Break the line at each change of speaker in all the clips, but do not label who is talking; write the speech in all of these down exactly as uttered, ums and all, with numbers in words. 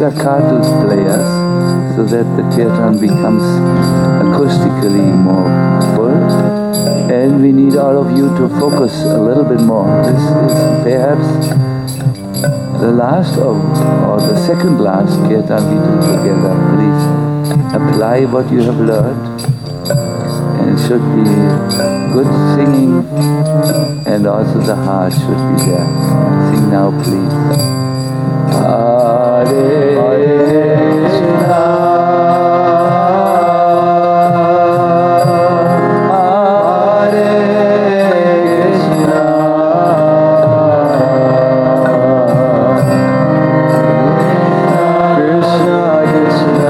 staccato players so that the kirtan becomes acoustically more full. And we need all of you to focus a little bit more. This is perhaps the last of, or the second last kirtan we do together. Please apply what you have learned. And it should be good singing, and also the heart should be there. Sing now, please. Hare Krishna, Hare Krishna, Krishna Krishna,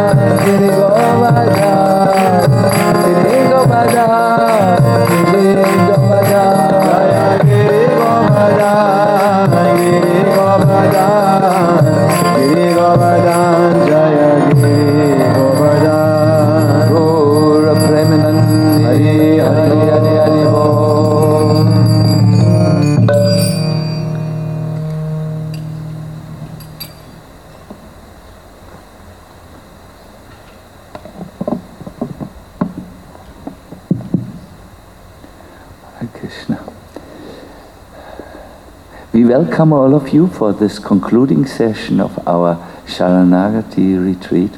Giri Govardhan, Giri Govardhan, Giri We welcome all of you for this concluding session of our Sharanagati retreat.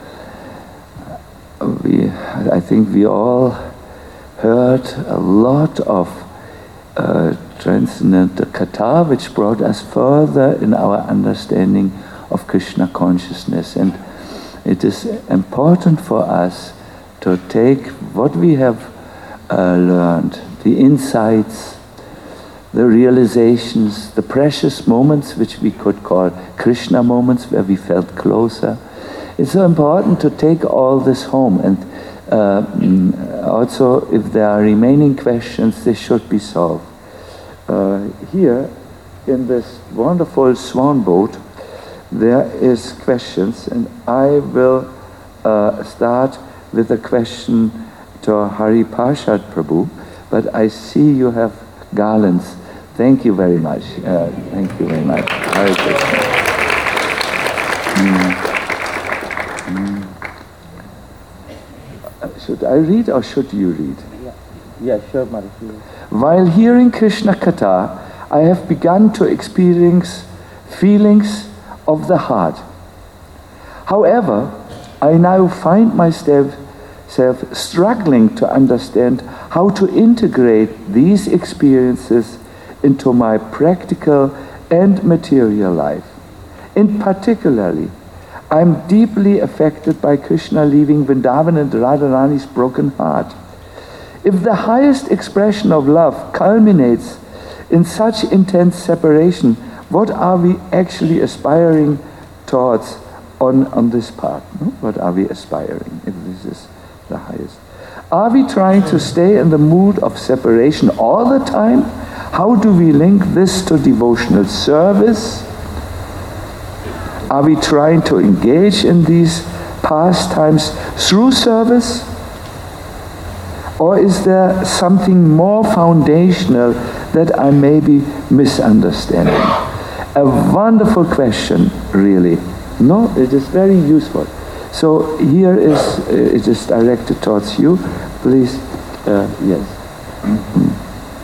We, I think we all heard a lot of uh, transcendental katha, which brought us further in our understanding of Krishna consciousness. And it is important for us to take what we have uh, learned, the insights, the realizations, the precious moments which we could call Krishna moments, where we felt closer. It's so important to take all this home, and uh, also if there are remaining questions, they should be solved. Uh, here, in this wonderful swan boat, there is questions, and I will uh, start with a question to Hari Parshad Prabhu, but I see you have garlands. Thank you very much. Uh, thank you very much. Hare Krishna. Mm. Mm. Uh, should I read or should you read?
Yeah, yeah sure, Maharaji.
While hearing Krishna Katha, I have begun to experience feelings of the heart. However, I now find myself self struggling to understand how to integrate these experiences into my practical and material life. In particularly, I am deeply affected by Krishna leaving Vrindavan and Radharani's broken heart. If the highest expression of love culminates in such intense separation, what are we actually aspiring towards on, on this path? No? What are we aspiring if this is the highest? Are we trying to stay in the mood of separation all the time? How do we link this to devotional service? Are we trying to engage in these pastimes through service? Or is there something more foundational that I may be misunderstanding? A wonderful question, really. No, it is very useful. So here is, uh, it is directed towards you. Please, uh, yes. Mm-hmm.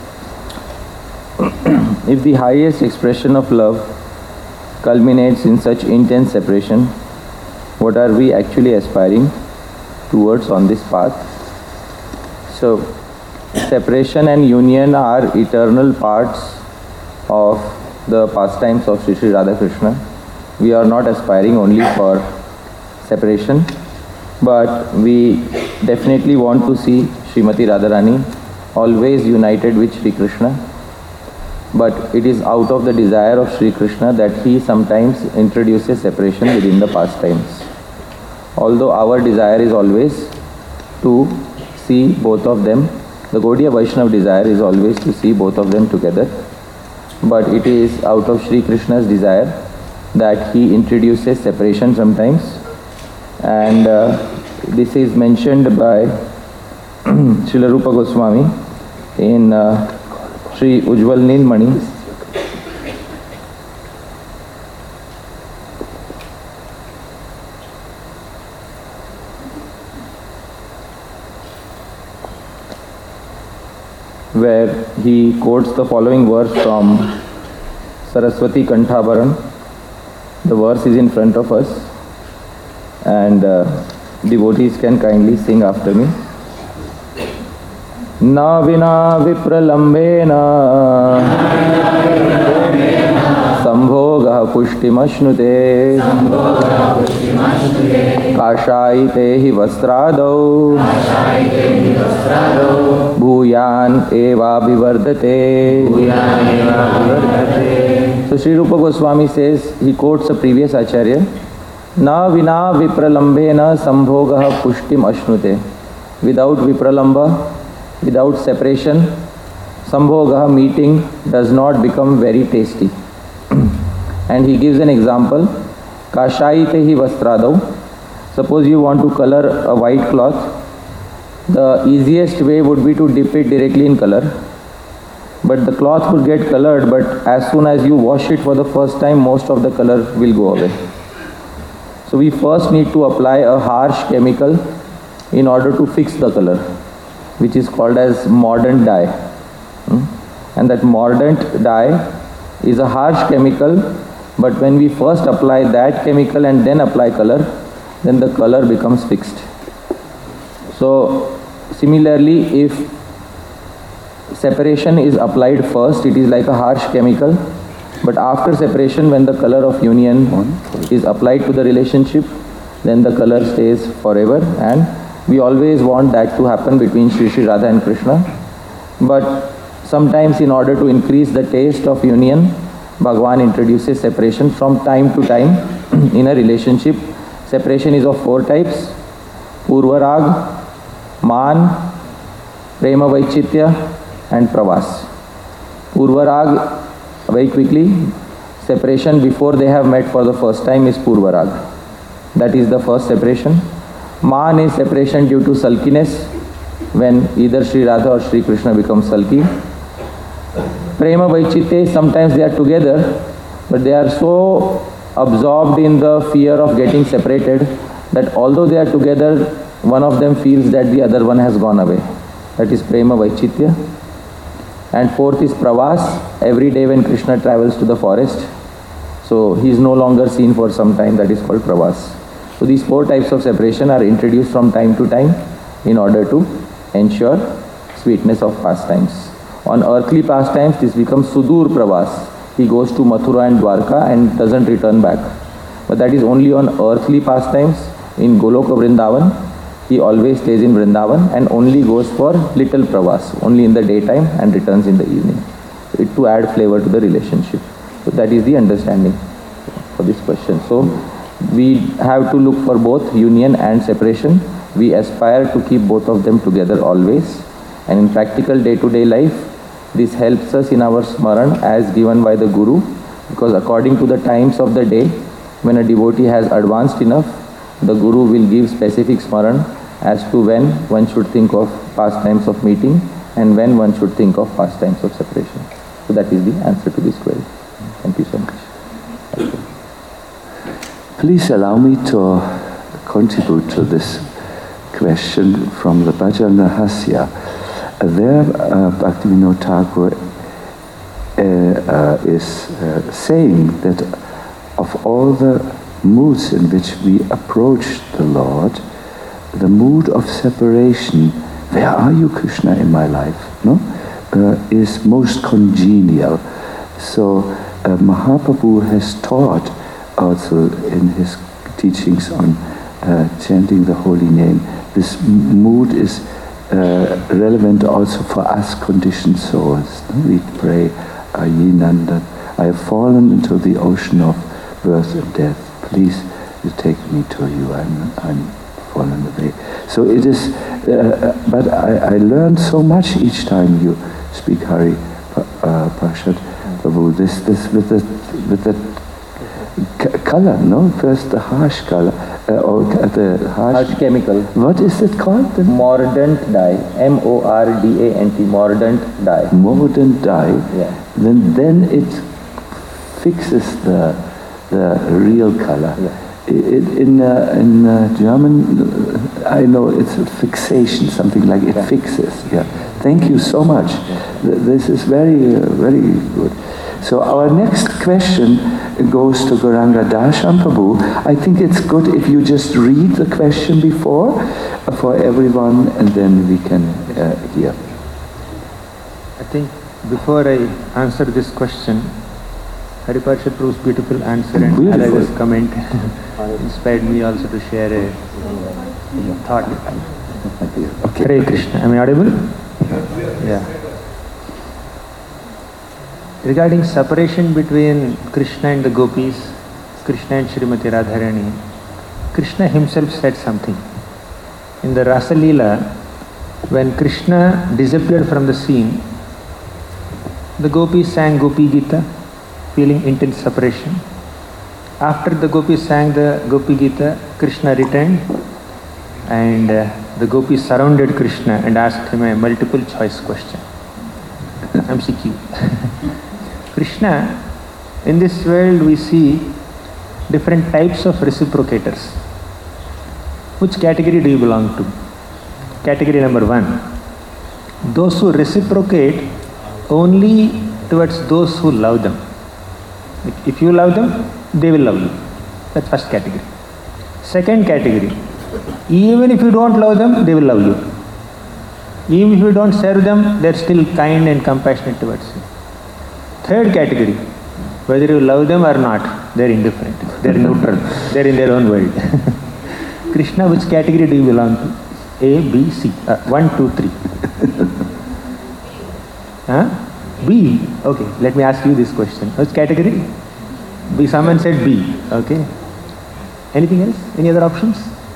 If the highest expression of love culminates in such intense separation, what are we actually aspiring towards on this path? So, separation and union are eternal parts of the pastimes of Sri Sri Radhakrishna. We are not aspiring only for separation, but we definitely want to see Srimati Radharani always united with Sri Krishna. But it is out of the desire of Sri Krishna that he sometimes introduces separation within the pastimes. Although our desire is always to see both of them, the Gaudiya Vaishnava desire is always to see both of them together. But it is out of Sri Krishna's desire that he introduces separation sometimes. And uh, this is mentioned by Srila Rupa Goswami in uh, Sri Ujjwal Nilmani, where he quotes the following verse from Saraswati Kanthabharan. The verse is in front of us, and uh, devotees can kindly sing after me. Na vina vipralambena sambhoga pushtimashnute kashaite hi vastradau bhuyan eva vivardate. So Sri Rupa Goswami says, he quotes a previous Acharya, Na vina vipralambena sambhoga pushtim ashnute. Without vipralamba, without separation, sambhoga, meeting, does not become very tasty. And he gives an example, Kashaite hi vastradau. Suppose you want to color a white cloth, the easiest way would be to dip it directly in color. But the cloth will get colored, but as soon as you wash it for the first time, most of the color will go away. So we first need to apply a harsh chemical in order to fix the color, which is called as mordant dye. And that mordant dye is a harsh chemical, but when we first apply that chemical and then apply color, then the color becomes fixed. So similarly, if separation is applied first, it is like a harsh chemical, but after separation, when the color of union is applied to the relationship, then the color stays forever, and we always want that to happen between Sri Sri Radha and Krishna. But sometimes in order to increase the taste of union, Bhagavan introduces separation from time to time in a relationship. Separation is of four types: Purvarag, Man, Prema Vaichitya and Pravas. Purvarag, very quickly, separation before they have met for the first time is Purvarag. That is the first separation. Man is separation due to sulkiness, when either Sri Radha or Sri Krishna becomes sulky. Prema Vaichitya, sometimes they are together, but they are so absorbed in the fear of getting separated that although they are together, one of them feels that the other one has gone away. That is Prema Vaichitya. And fourth is Pravas. Every day when Krishna travels to the forest, so he is no longer seen for some time, that is called Pravas. So these four types of separation are introduced from time to time in order to ensure sweetness of pastimes. On earthly pastimes, this becomes Sudur Pravas. He goes to Mathura and Dwarka and doesn't return back. But that is only on earthly pastimes. In Goloka Vrindavan, he always stays in Vrindavan and only goes for little pravas, only in the daytime, and returns in the evening. So it to add flavor to the relationship. So that is the understanding for this question. So we have to look for both union and separation. We aspire to keep both of them together always. And in practical day-to-day life, this helps us in our smaran as given by the Guru, because according to the times of the day, when a devotee has advanced enough, the Guru will give specific smaran as to when one should think of pastimes of meeting and when one should think of pastimes of separation. So that is the answer to this query. Thank you so much. Thank you.
Please allow me to contribute to this question from the Bhajan Rahasya. Uh, there, uh, Bhaktivinoda Thakur uh, uh, is uh, saying that of all the moods in which we approach the Lord, the mood of separation, where are you, Krishna, in my life, no, uh, is most congenial. So uh, Mahaprabhu has taught also in his teachings on uh, chanting the holy name. This mood is uh, relevant also for us conditioned souls. No? We pray, Ayinanda, I have fallen into the ocean of birth and death. Please, you take me to you. I'm, I'm fallen away. So it is, uh, but I, I learned so much each time you speak Hari uh, Parshad Prabhu. This, this with the with the c- color, no? First the harsh color, uh, or the harsh,
Harsh chemical.
What is it called? The
Mordant dye. M O R D A N T. Mordant dye.
Mordant dye.
Yeah.
Then then it fixes the the real color.
Yeah.
It, in uh, in uh, German, uh, I know it's a fixation, something like it yeah. fixes. Yeah. Thank you so much.
Yeah.
This is very uh, very good. So our next question goes to Gauranga Darshan Prabhu. I think it's good if you just read the question before uh, for everyone, and then we can uh, hear.
I think before I answer this question, Hari Parshad Prabhu's beautiful answer and Ada's comment inspired me also to share a thought.
Okay.
Hare Krishna. Am I audible? Yeah. Regarding separation between Krishna and the gopis, Krishna and Srimati Radharani, Krishna himself said something. In the Rasa Leela, when Krishna disappeared from the scene, the gopis sang Gopi Gita, feeling intense separation. After the gopis sang the Gopi Gita, Krishna returned and uh, the gopis surrounded Krishna and asked him a multiple choice question. M C Q. Krishna, in this world we see different types of reciprocators. Which category do you belong to? Category number one. Those who reciprocate only towards those who love them. If you love them, they will love you. That's first category. Second category, even if you don't love them, they will love you. Even if you don't serve them, they're still kind and compassionate towards you. Third category, whether you love them or not, they're indifferent. They're neutral. They're in their own world. Krishna, which category do you belong to? A, B, C. Uh, one, two, three. Huh? B. Okay, let me ask you this question. Which category? B. Someone said B. Okay. Anything else? Any other options?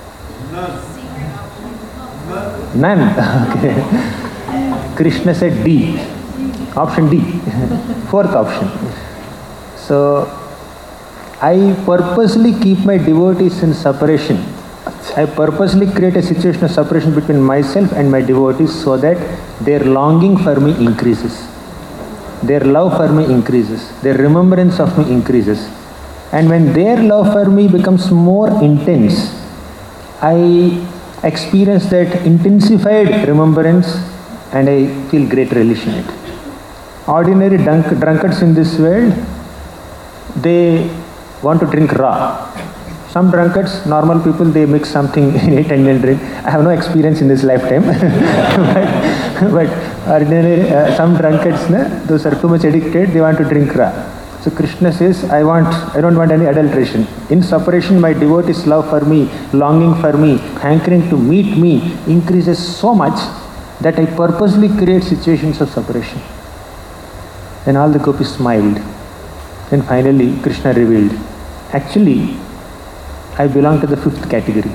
None. None. Okay. Krishna said D. Option D. Fourth option. So, I purposely keep my devotees in separation. I purposely create a situation of separation between myself and my devotees so that their longing for me increases. Their love for me increases. Their remembrance of me increases. And when their love for me becomes more intense, I experience that intensified remembrance and I feel great relish in it. Ordinary drunk, drunkards in this world, they want to drink raw. Some drunkards, normal people, they mix something in it and they'll drink. I have no experience in this lifetime. but, but ordinary, uh, some drunkards, na, those are too much addicted, they want to drink raw. So Krishna says, I want, I don't want any adulteration. In separation, my devotees' love for me, longing for me, hankering to meet me increases so much that I purposely create situations of separation. Then all the gopis smiled. Then finally, Krishna revealed, actually, I belong to the fifth category.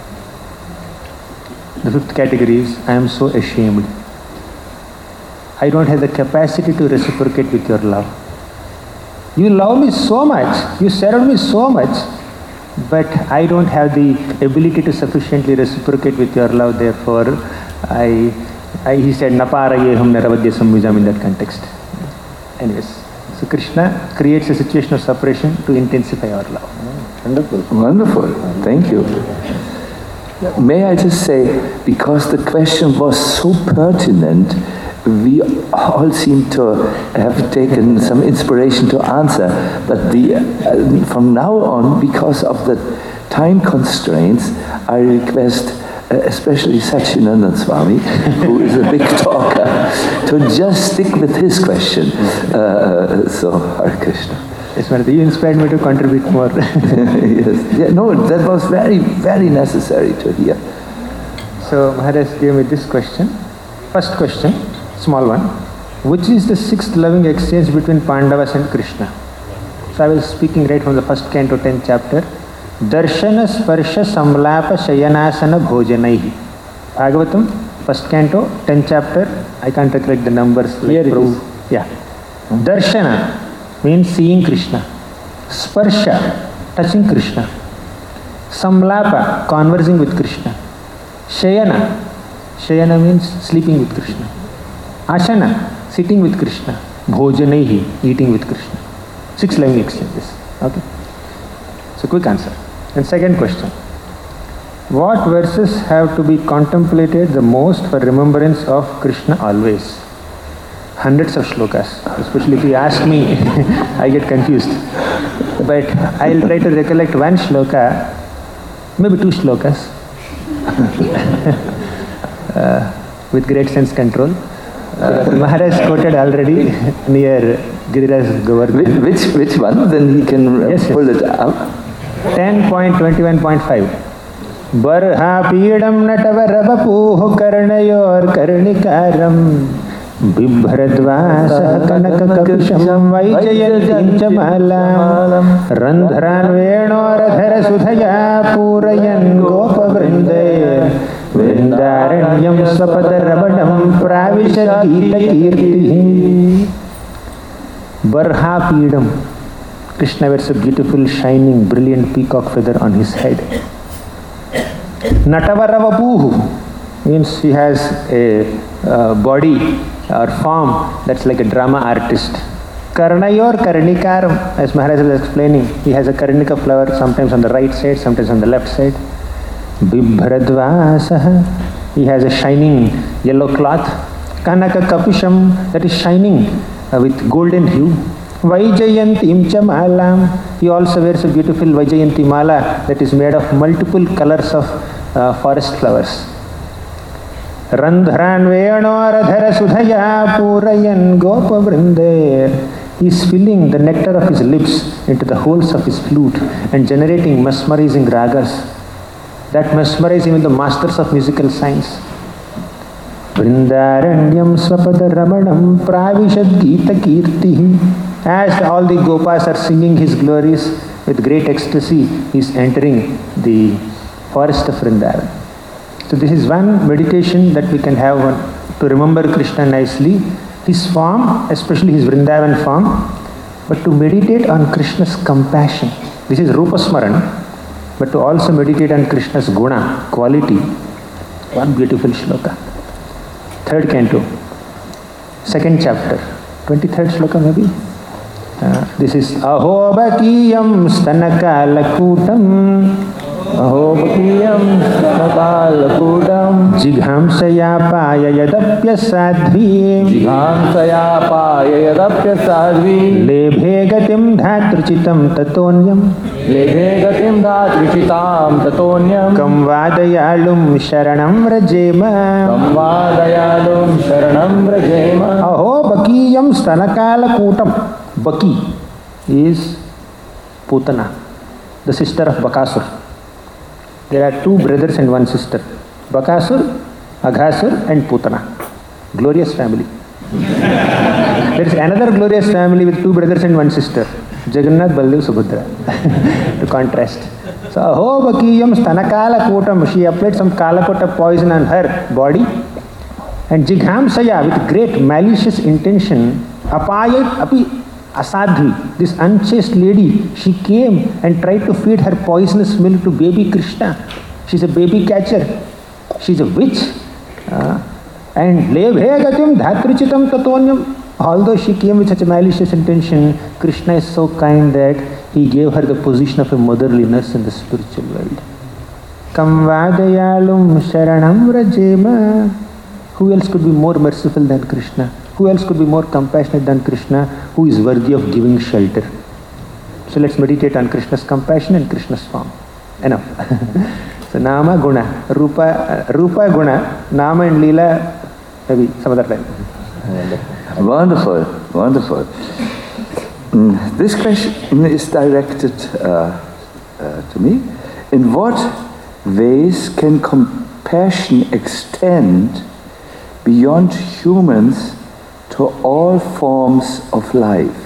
The fifth category is, I am so ashamed. I don't have the capacity to reciprocate with your love. You love me so much, you serve me so much, but I don't have the ability to sufficiently reciprocate with your love. Therefore, I, I he said, Naparayehum Naravadya Samvijam in that context. Anyways, so Krishna creates a situation of separation to intensify our love.
Wonderful. Wonderful. Thank you. May I just say, because the question was so pertinent, we all seem to have taken some inspiration to answer, but the, uh, from now on, because of the time constraints, I request uh, especially Satchidananda Swami, who is a big talker, to just stick with his question. Uh, so, Hare Krishna.
Yes, Maharaj, you inspired me to contribute more.
Yes. Yeah, no, that was very, very necessary to hear.
So, Maharaj gave me this question. First question, small one. Which is the sixth loving exchange between Pandavas and Krishna? So, I was speaking right from the first canto, tenth chapter. Darshana Sparsha Samlapa Shayanasana Bhojanaihi. Bhagavatam, first canto, tenth chapter. I can't recollect the numbers.
Here it is.
Yeah. Darshana means seeing Krishna. Sparsha, touching Krishna. Samlapa, conversing with Krishna. Shayana, Shayana means sleeping with Krishna. Ashana, sitting with Krishna. Bhojanaihi, eating with Krishna. Six loving exchanges. Okay. So quick answer. And second question. What verses have to be contemplated the most for remembrance of Krishna always? Hundreds of shlokas. Especially if you ask me, I get confused. But I'll try to recollect one shloka, maybe two shlokas, uh, with great sense control. Uh, Maharaj quoted already near Giriraj Govardhan.
Which, which one? Then he can
yes,
pull
yes.
it up.
ten point twenty-one point five. Barha pidam natavarabapuh karnayor karnikaram Bibharadvasa kanakakapisham vaijayantim chamalam Randharan venoradhara sudhaya purayan gopavrinde Vrindaranyam svapadarabadam pravishad gita kirti. Barha pidam. Krishna wears a beautiful, shining, brilliant peacock feather on his head. Natavaravapuhu means he has a uh, body or form that's like a drama artist. Karnayor karnikaram, as Maharaj was explaining, he has a karnika flower sometimes on the right side, sometimes on the left side. Bibharadvasaha, he has a shining yellow cloth. Kanaka kapisham, that is shining uh, with golden hue. Vaijayantim cha malam. He also wears a beautiful Vaijayanti mala that is made of multiple colors of uh, forest flowers. Randharan Veyanodhara Sudhaya Purayan Gopa Vrinde. He is filling the nectar of his lips into the holes of his flute and generating mesmerizing ragas that mesmerize even the masters of musical science. Vrindaranyam Swapada Ramanam Pravishad Gita Kirti. As all the Gopas are singing his glories with great ecstasy, he is entering the forest of Vrindavan. So this is one meditation that we can have one, to remember Krishna nicely, his form, especially his Vrindavan form, but to meditate on Krishna's compassion. This is Rupa Smaran, but to also meditate on Krishna's guna, quality. One beautiful shloka. Third canto, second chapter, twenty-third shloka maybe. Uh, this is Aho Bakiyam Stanakalakutam
Aho Bakiyam Stanakalakutam
Jighamsaya Paya Yadapya Sadhvi
Jighamsaya Paya Yadapya Sadhvi
Lebhe Gatim Dhatruchitam Tatonyam
Lebhe Gatim Dhatruchitam Tatonyam
Kam Vadayalum Sharanam Rajema
Kam Vadayalum Sharanam Rajema
Aho Bakiyam Stanakalakutam. Baki is Putana, the sister of Bakasur. There are two brothers and one sister. Bakasur, Aghasur and Putana. Glorious family. There is another glorious family with two brothers and one sister. Jagannath, Baldev, Subhadra. To contrast. So, Aho Bakiyam Stanakala Kotam. She applied some Kalakota poison on her body. And Jighamsaya, with great malicious intention, Apayat Api Asadhvi, this unchaste lady, she came and tried to feed her poisonous milk to baby Krishna. She's a baby catcher. She's a witch. Uh, and Lebhegatim Dhatruchitam Tatonyam. Although she came with such a malicious intention, Krishna is so kind that he gave her the position of a motherly nurse in the spiritual world. Kam Vadayalum Sharanam Rajema. Who else could be more merciful than Krishna? Who else could be more compassionate than Krishna, who is worthy of giving shelter? So let's meditate on Krishna's compassion and Krishna's form. Enough. So Nama Guna, Rupa, uh, Rupa Guna, Nama and Leela, maybe some other time.
Wonderful, wonderful. Mm, this question is directed uh, uh, to me. In what ways can compassion extend beyond humans to all forms of life?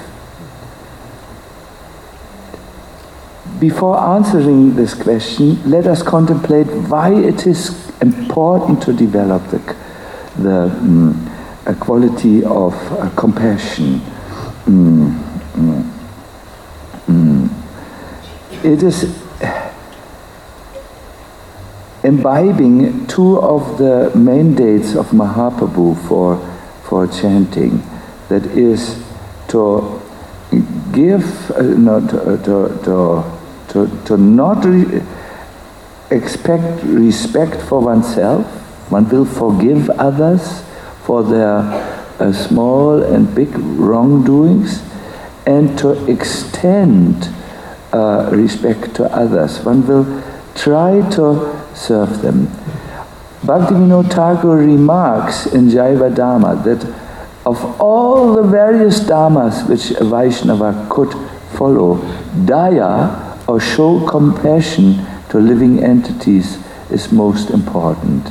Before answering this question, let us contemplate why it is important to develop the, the um, a quality of uh, compassion. Mm, mm, mm. It is imbibing two of the mandates of Mahaprabhu for for chanting, that is to give, uh, not uh, to, to, to, to not re expect respect for oneself. One will forgive others for their uh, small and big wrongdoings, and to extend uh, respect to others. One will try to serve them. Bhaktivinoda Thakur remarks in Jaivadhamma that of all the various dhammas which a Vaishnava could follow, daya, or show compassion to living entities, is most important.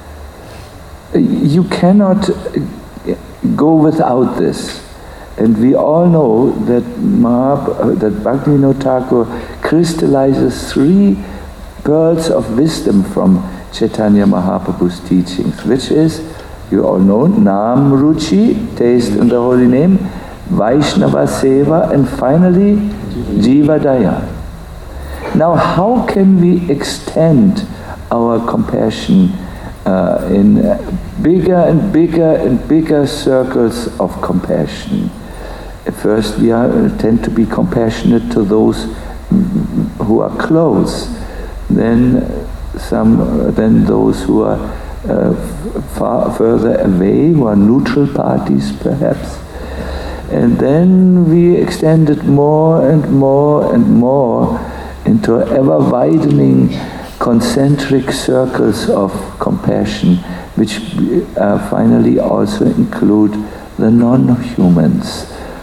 You cannot go without this. And we all know that, Mahab that Bhaktivinoda Thakur crystallizes three pearls of wisdom from Chaitanya Mahaprabhu's teachings, which is, you all know, Nam Ruchi, taste in the holy name, Vaishnava Seva, and finally, Jiva Daya. Now, how can we extend our compassion uh, in bigger and bigger and bigger circles of compassion? At first, we are, tend to be compassionate to those who are close, then some, uh, then those who are uh, far further away, who are neutral parties perhaps. And then we extend it more and more and more into ever-widening concentric circles of compassion, which uh, finally also include the non-humans.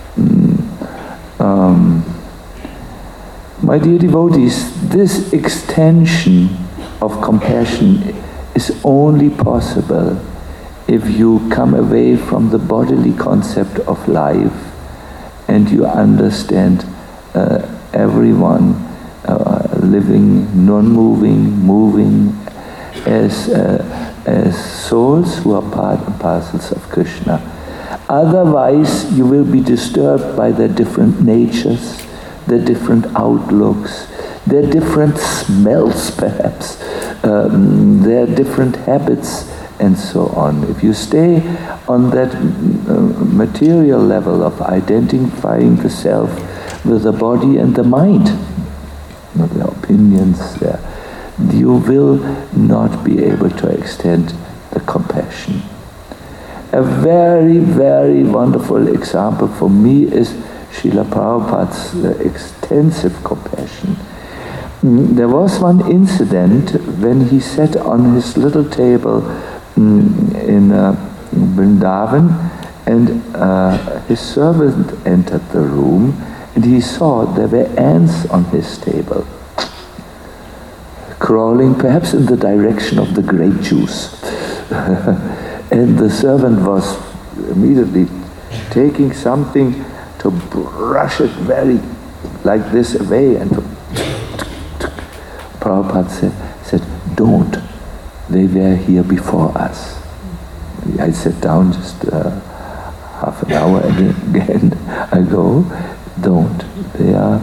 Mm. Um, my dear devotees, this extension of compassion is only possible if you come away from the bodily concept of life and you understand uh, everyone uh, living, non-moving, moving as, uh, as souls who are part and parcels of Krishna. Otherwise, you will be disturbed by their different natures, their different outlooks, their different smells perhaps, um, their different habits, and so on. If you stay on that uh, material level of identifying the self with the body and the mind, not their opinions, their, you will not be able to extend the compassion. A very, very wonderful example for me is Srila Prabhupada's uh, extensive compassion. Mm, there was one incident when he sat on his little table mm, in uh, Vrindavan, and uh, his servant entered the room, and he saw there were ants on his table, crawling perhaps in the direction of the grape juice. And the servant was immediately taking something to brush it very like this away, and to Prabhupada said, said, don't, they were here before us. I sat down just uh, half an hour again ago, don't, they are,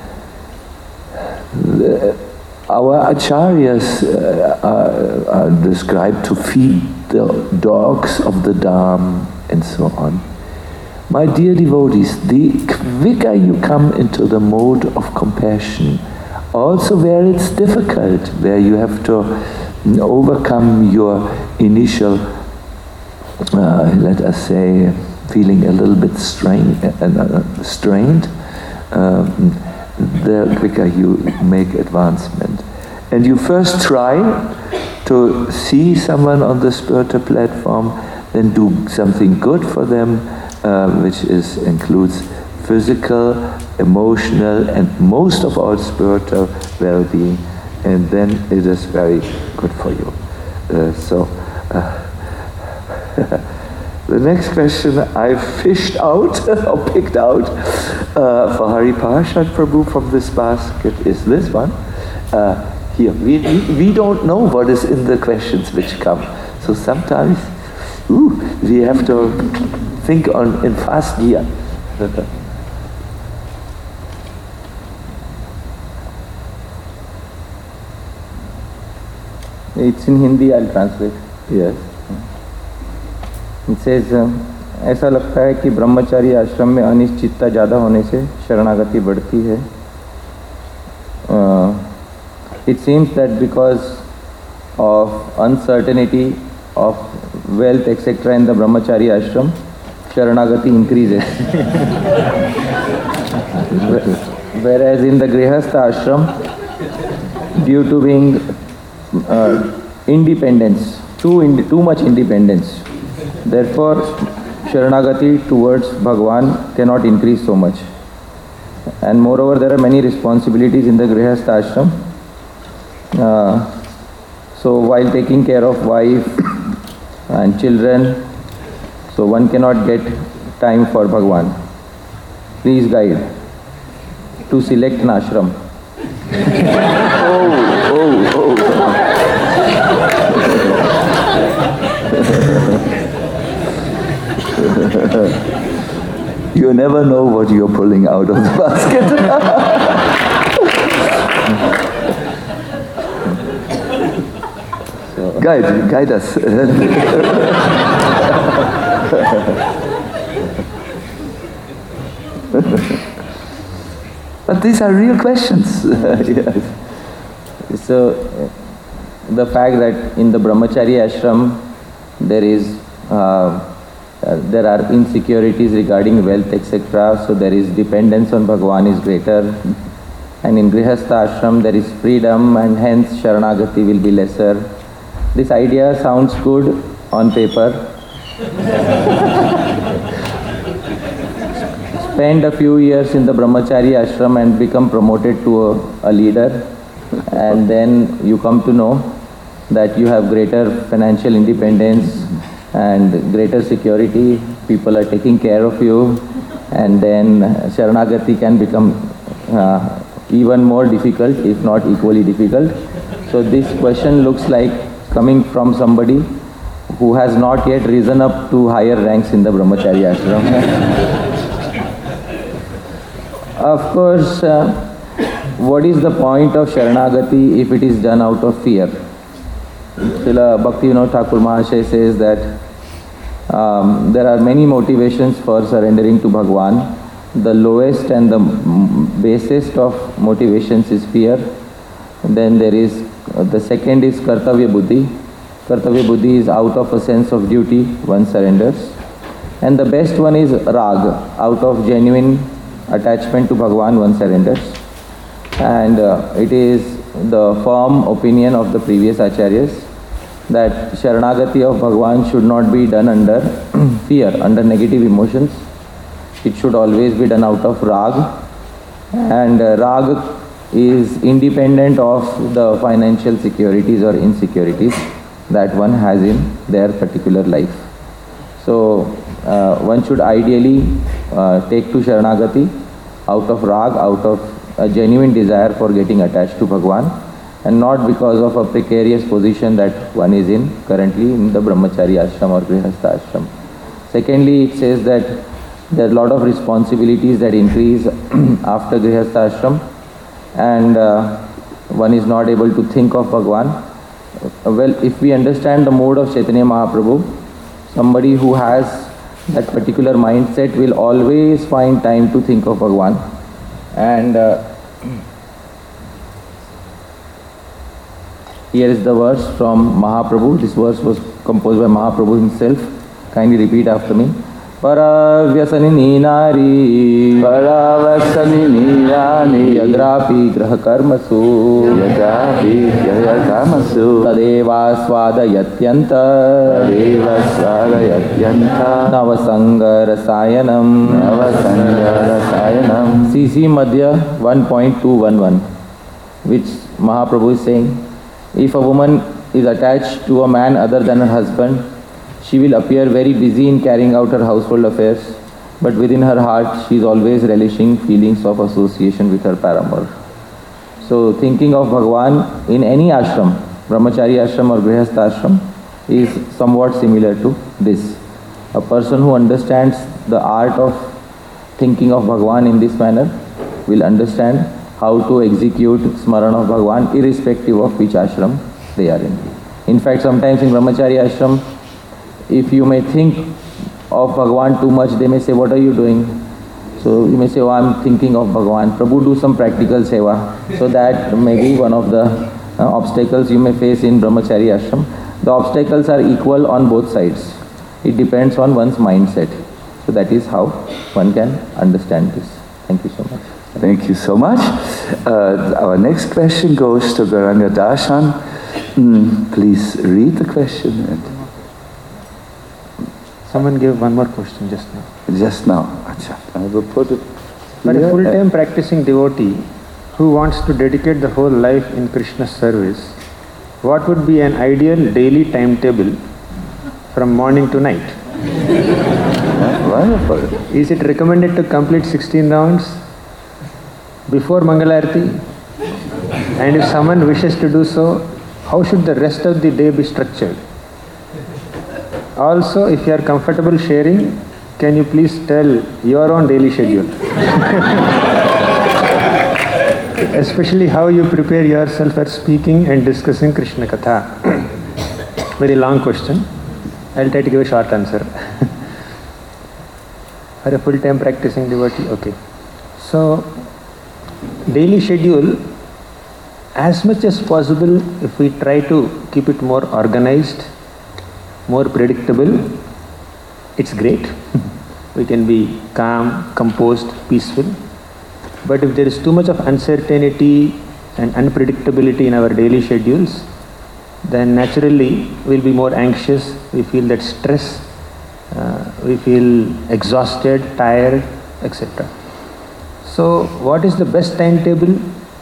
the, our acharyas uh, are, are described to feed the dogs of the dham and so on. My dear devotees, the quicker you come into the mode of compassion, also where it's difficult, where you have to overcome your initial, uh, let us say, feeling a little bit strain, uh, strained, um, the quicker you make advancement. And you first try to see someone on the spiritual platform, then do something good for them, uh, which is includes physical, emotional, and most of all spiritual well-being, and then it is very good for you. Uh, so, uh, the next question I fished out, or picked out, uh, for Hari Parshad Prabhu from this basket is this one. Uh, here, we, we, we don't know what is in the questions which come. So sometimes, ooh, we have to think on in fast gear.
It's in Hindi, I'll translate.
Yes.
It says, uh, ऐसा लगता है कि ब्रह्मचारी आश्रम में अनिश्चितता ज़्यादा होने से शरणागति बढ़ती है. Uh, it seems that because of uncertainty of wealth, et cetera in the brahmachari ashram, sharanagati increases. Whereas in the grihastha ashram, due to being uh, independence, too, ind too much independence, therefore sharanagati towards Bhagwan cannot increase so much. And moreover, there are many responsibilities in the grihastha ashram. Uh, so while taking care of wife and children, so one cannot get time for Bhagwan. Please guide to select an ashram.
oh, oh, oh. You never know what you're pulling out of the basket. So, guide, guide us. But these are real questions.
Yes. So, the fact that in the brahmachari ashram there is uh, uh, there are insecurities regarding wealth, et cetera. So there is dependence on Bhagwan is greater. And in Grihastha ashram there is freedom, and hence Sharanagati will be lesser. This idea sounds good on paper. Spend a few years in the Brahmachari ashram and become promoted to a, a leader, and then you come to know that you have greater financial independence and greater security, people are taking care of you, and then Sharanagati can become uh, even more difficult, if not equally difficult. So this question looks like coming from somebody who has not yet risen up to higher ranks in the Brahmachari ashram. Of course, uh, what is the point of Sharanagati if it is done out of fear? Srila Bhaktivinoda Thakur Mahasaya says that um, there are many motivations for surrendering to Bhagwan. The lowest and the basest of motivations is fear. Then there is, uh, the second is Kartavya Buddhi. Kartavya Buddhi is out of a sense of duty, one surrenders. And the best one is Rag, out of genuine attachment to Bhagwan, one surrenders. And uh, it is the firm opinion of the previous acharyas that Sharanagati of Bhagwan should not be done under fear, under negative emotions. It should always be done out of Rag. And uh, Rag is independent of the financial securities or insecurities that one has in their particular life. So uh, one should ideally uh, take to Sharanagati out of Rag, out of a genuine desire for getting attached to Bhagwan, and not because of a precarious position that one is in currently in the Brahmachari ashram or Grihastha ashram. Secondly, it says that there are a lot of responsibilities that increase after Grihastha ashram, and uh, one is not able to think of Bhagwan. Well, if we understand the mode of Chaitanya Mahaprabhu, somebody who has that particular mindset will always find time to think of Bhagwan. And uh, here is the verse from Mahaprabhu. This verse was composed by Mahaprabhu himself. Kindly repeat after me. Paravyasani nari Paravasani nirani Yadrapi graha karmasu Yadrapi graha karmasu Tadeva svadayatyanta Tadeva svadayatyanta Navasanga rasayanam Navasanga rasayanam C C Madhya one point two one one, which Mahaprabhu is saying, if a woman is attached to a man other than her husband, she will appear very busy in carrying out her household affairs, but within her heart she is always relishing feelings of association with her paramour. So thinking of Bhagwan in any ashram, Brahmachari ashram or Grihastha ashram, is somewhat similar to this. A person who understands the art of thinking of Bhagwan in this manner will understand how to execute Smaran of Bhagwan irrespective of which ashram they are in. In fact, sometimes in Brahmachari ashram, if you may think of Bhagwan too much, they may say, what are you doing? So you may say, oh, I'm thinking of Bhagwan. Prabhu, do some practical seva. So that may be one of the uh, obstacles you may face in Brahmachari ashram. The obstacles are equal on both sides. It depends on one's mindset. So that is how one can understand this. Thank you so much.
Thank you so much. Uh, our next question goes to Gauranga Darshan. Mm, please read the question. And
someone gave one more question just now.
Just now. Achha. I will put it
For a full-time practicing devotee who wants to dedicate the whole life in Krishna's service, what would be an ideal daily timetable from morning to night?
Wonderful.
Is it recommended to complete sixteen rounds before Mangalarti? And if someone wishes to do so, how should the rest of the day be structured? Also, if you are comfortable sharing, can you please tell your own daily schedule? Especially how you prepare yourself for speaking and discussing Krishna Katha. Very long question. I'll try to give a short answer. For a full-time practicing devotee, okay. So, daily schedule, as much as possible, if we try to keep it more organized, more predictable, it's great. We can be calm, composed, peaceful. But if there is too much of uncertainty and unpredictability in our daily schedules, then naturally we'll be more anxious, we feel that stress, uh, we feel exhausted, tired, et cetera. So what is the best timetable?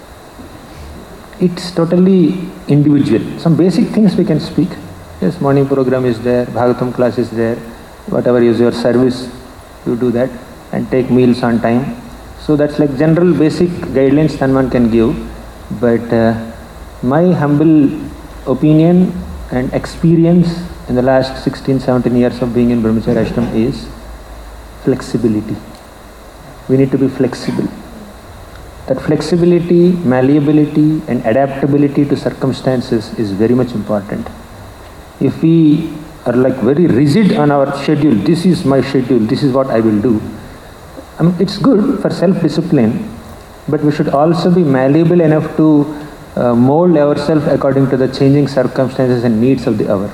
It's totally individual. Some basic things we can speak. Yes, morning program is there, Bhagavatam class is there, whatever is your service, you do that, and take meals on time. So that's like general basic guidelines that one can give. But uh, my humble opinion and experience in the last sixteen, seventeen years of being in Brahmacharya Ashram is flexibility. We need to be flexible. That flexibility, malleability and adaptability to circumstances is very much important. If we are like very rigid on our schedule, this is my schedule, this is what I will do. I mean, it's good for self-discipline, but we should also be malleable enough to uh, mold ourselves according to the changing circumstances and needs of the hour.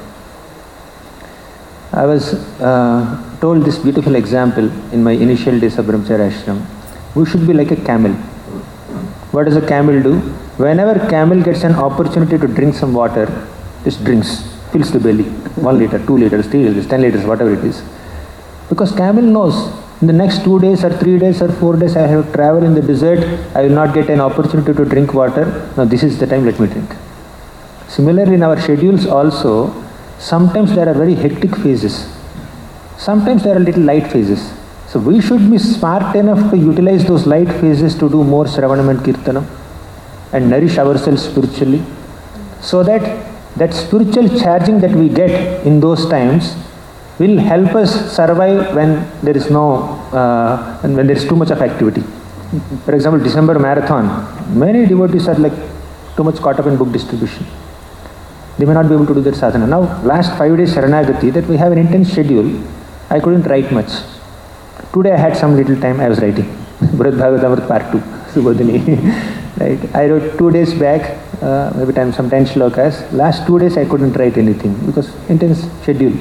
I was uh, told this beautiful example in my initial days of Brahmacharya Ashram. We should be like a camel. What does a camel do? Whenever camel gets an opportunity to drink some water, just drinks, fills the belly, one liter, two liters, three liters, ten liters, whatever it is. Because camel knows, in the next two days or three days or four days I have traveled in the desert, I will not get an opportunity to drink water. Now this is the time, let me drink. Similarly in our schedules also, sometimes there are very hectic phases. Sometimes there are little light phases. So we should be smart enough to utilize those light phases to do more Shravanam and Kirtanam and nourish ourselves spiritually, so that that spiritual charging that we get in those times will help us survive when there is no, uh, and when there is too much of activity. For example, December marathon, many devotees are like too much caught up in book distribution. They may not be able to do that sadhana. Now, last five days Sharanagati, that we have an intense schedule, I couldn't write much. Today I had some little time, I was writing. Brihad Bhagavatamrita part two, Subodhini. Right? I wrote two days back, uh, maybe time, some ten shlokas. Last two days I couldn't write anything because intense schedule.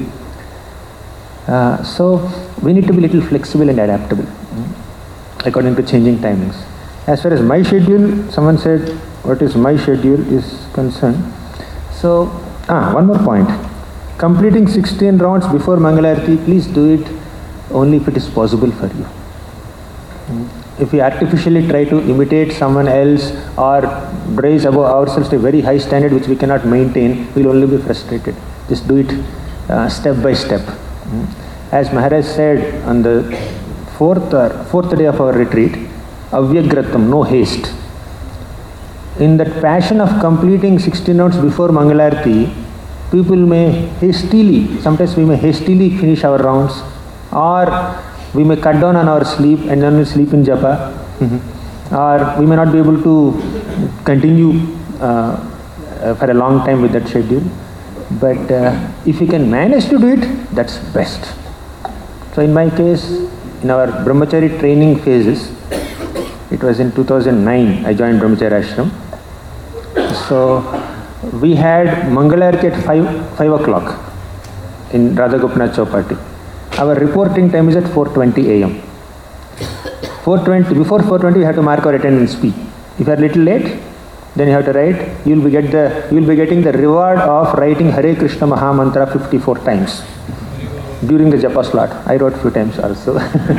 Uh, so we need to be little flexible and adaptable according to changing timings. As far as my schedule, someone said, what is my schedule is concerned. So, ah, one more point. Completing sixteen rounds before Mangalarti, please do it only if it is possible for you. If we artificially try to imitate someone else or raise above ourselves to a very high standard which we cannot maintain, we will only be frustrated. Just do it uh, step by step. As Maharaj said on the fourth, uh, fourth day of our retreat, Avyagratam, no haste. In that passion of completing sixteen rounds before Mangalarti, people may hastily, sometimes we may hastily finish our rounds, or we may cut down on our sleep and then we sleep in japa, mm-hmm. or we may not be able to continue uh, uh, for a long time with that schedule. But uh, if we can manage to do it, that's best. So in my case, in our Brahmachari training phases, it was in two thousand nine I joined Brahmacharya Ashram. So we had Mangalarti at five, five o'clock in Radha Gopinath Chowpatty. Our reporting time is at four twenty a m four twenty, before four twenty we have to mark our attendance P. If you are a little late, then you have to write, you will be, get the, you will be getting the reward of writing Hare Krishna Maha Mantra fifty-four times during the japa slot. I wrote few times also.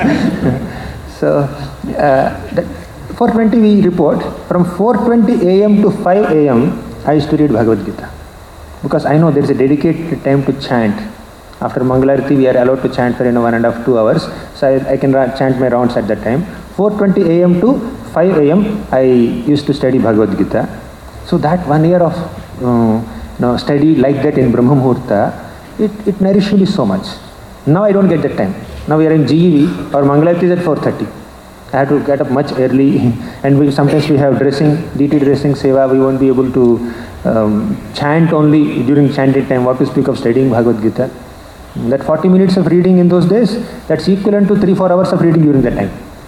So, uh, that four twenty we report. From four twenty a m to five a m I used to read Bhagavad Gita. Because I know there is a dedicated time to chant. After Mangalarti we are allowed to chant for you know, one and a half, two hours. So I, I can chant my rounds at that time. four twenty a m to five a m I used to study Bhagavad Gita. So that one year of uh, you know, study like that in Brahma Muhurta, it, it nourished me so much. Now I don't get that time. Now we are in G E V, our Mangalarti is at four thirty. I have to get up much early, and we sometimes we have dressing, D T dressing seva, we won't be able to um, chant only during chanting time, what to speak of studying Bhagavad Gita. That forty minutes of reading in those days, that's equivalent to three, four hours of reading during that time.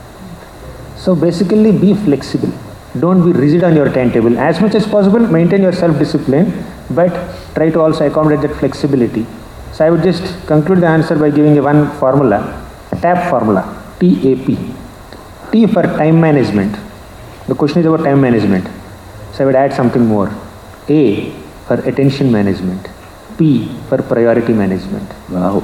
So basically be flexible. Don't be rigid on your timetable. As much as possible, maintain your self-discipline, but try to also accommodate that flexibility. So I would just conclude the answer by giving a one formula, a TAP formula, T A P. T for time management. The question is about time management. So I would add something more. A for attention management. P for priority management.
Wow.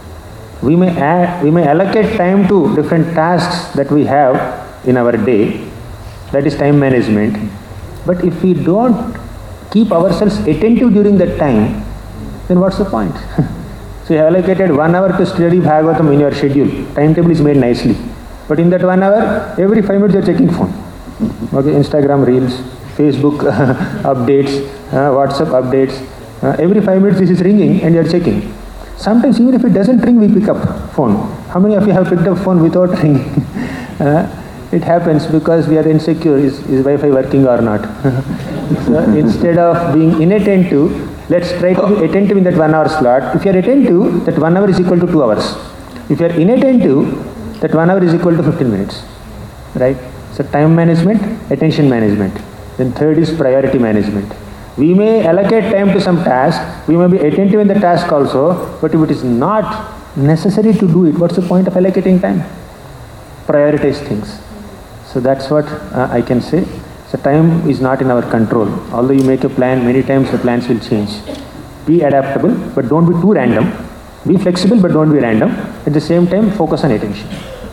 We may add, we may allocate time to different tasks that we have in our day. That is time management. But if we don't keep ourselves attentive during that time, then what's the point? So you have allocated one hour to study Bhagavatam in your schedule. Timetable is made nicely. But in that one hour, every five minutes you are checking phone. Okay, Instagram Reels, Facebook updates, uh, WhatsApp updates. Uh, every five minutes this is ringing and you are checking. Sometimes even if it doesn't ring, we pick up phone. How many of you have picked up phone without ringing? uh, it happens because we are insecure. Is, is Wi-Fi working or not? So instead of being inattentive, let's try to be attentive in that one hour slot. If you are attentive, that one hour is equal to two hours. If you are inattentive, that one hour is equal to fifteen minutes. Right? So time management, attention management. Then third is priority management. We may allocate time to some task, we may be attentive in the task also, but if it is not necessary to do it, what's the point of allocating time? Prioritize things. So that's what uh, I can say. So time is not in our control. Although you make a plan, many times the plans will change. Be adaptable, but don't be too random. Be flexible, but don't be random. At the same time, focus on attention.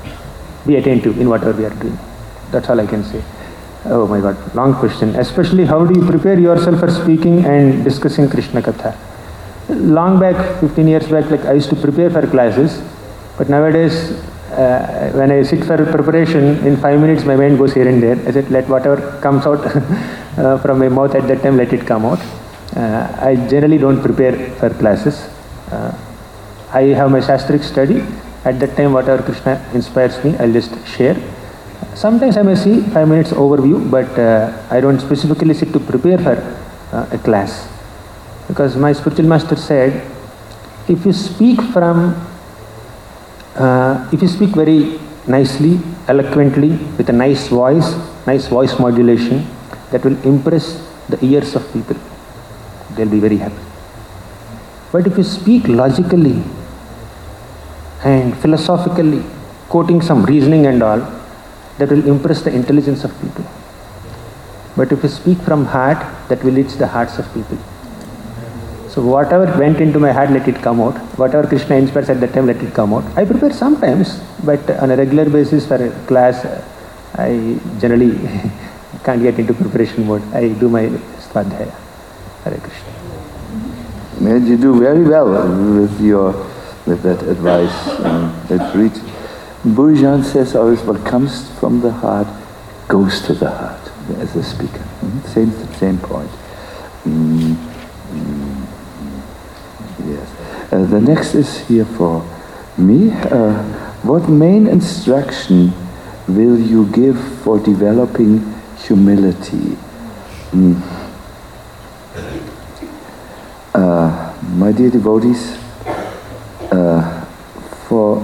Be attentive in whatever we are doing. That's all I can say. Oh my God, long question. Especially, how do you prepare yourself for speaking and discussing Krishna Katha? Long back, fifteen years back, like I used to prepare for classes, but nowadays, uh, when I sit for preparation, in five minutes my mind goes here and there. I said, let whatever comes out uh, from my mouth at that time, let it come out. Uh, I generally don't prepare for classes. Uh, I have my Shastric study. At that time, whatever Krishna inspires me, I'll just share. Sometimes I may see five minutes overview, but uh, I don't specifically sit to prepare for uh, a class. Because my spiritual master said, if you speak from, uh, if you speak very nicely, eloquently, with a nice voice, nice voice modulation, that will impress the ears of people. They'll be very happy. But if you speak logically and philosophically, quoting some reasoning and all, that will impress the intelligence of people. But if you speak from heart, that will reach the hearts of people. So whatever went into my heart, let it come out. Whatever Krishna inspires at that time, let it come out. I prepare sometimes, but on a regular basis for a class, I generally can't get into preparation mode. I do my Svadhyaya. Hare Krishna.
And you do very well with your with that advice. Um, that reach. Bhujan says always, what comes from the heart goes to the heart as a speaker. Mm-hmm. Same same point. Mm, mm, yes. Uh, the next is here for me. Uh, what main instruction will you give for developing humility? Mm. Uh, my dear devotees, uh, for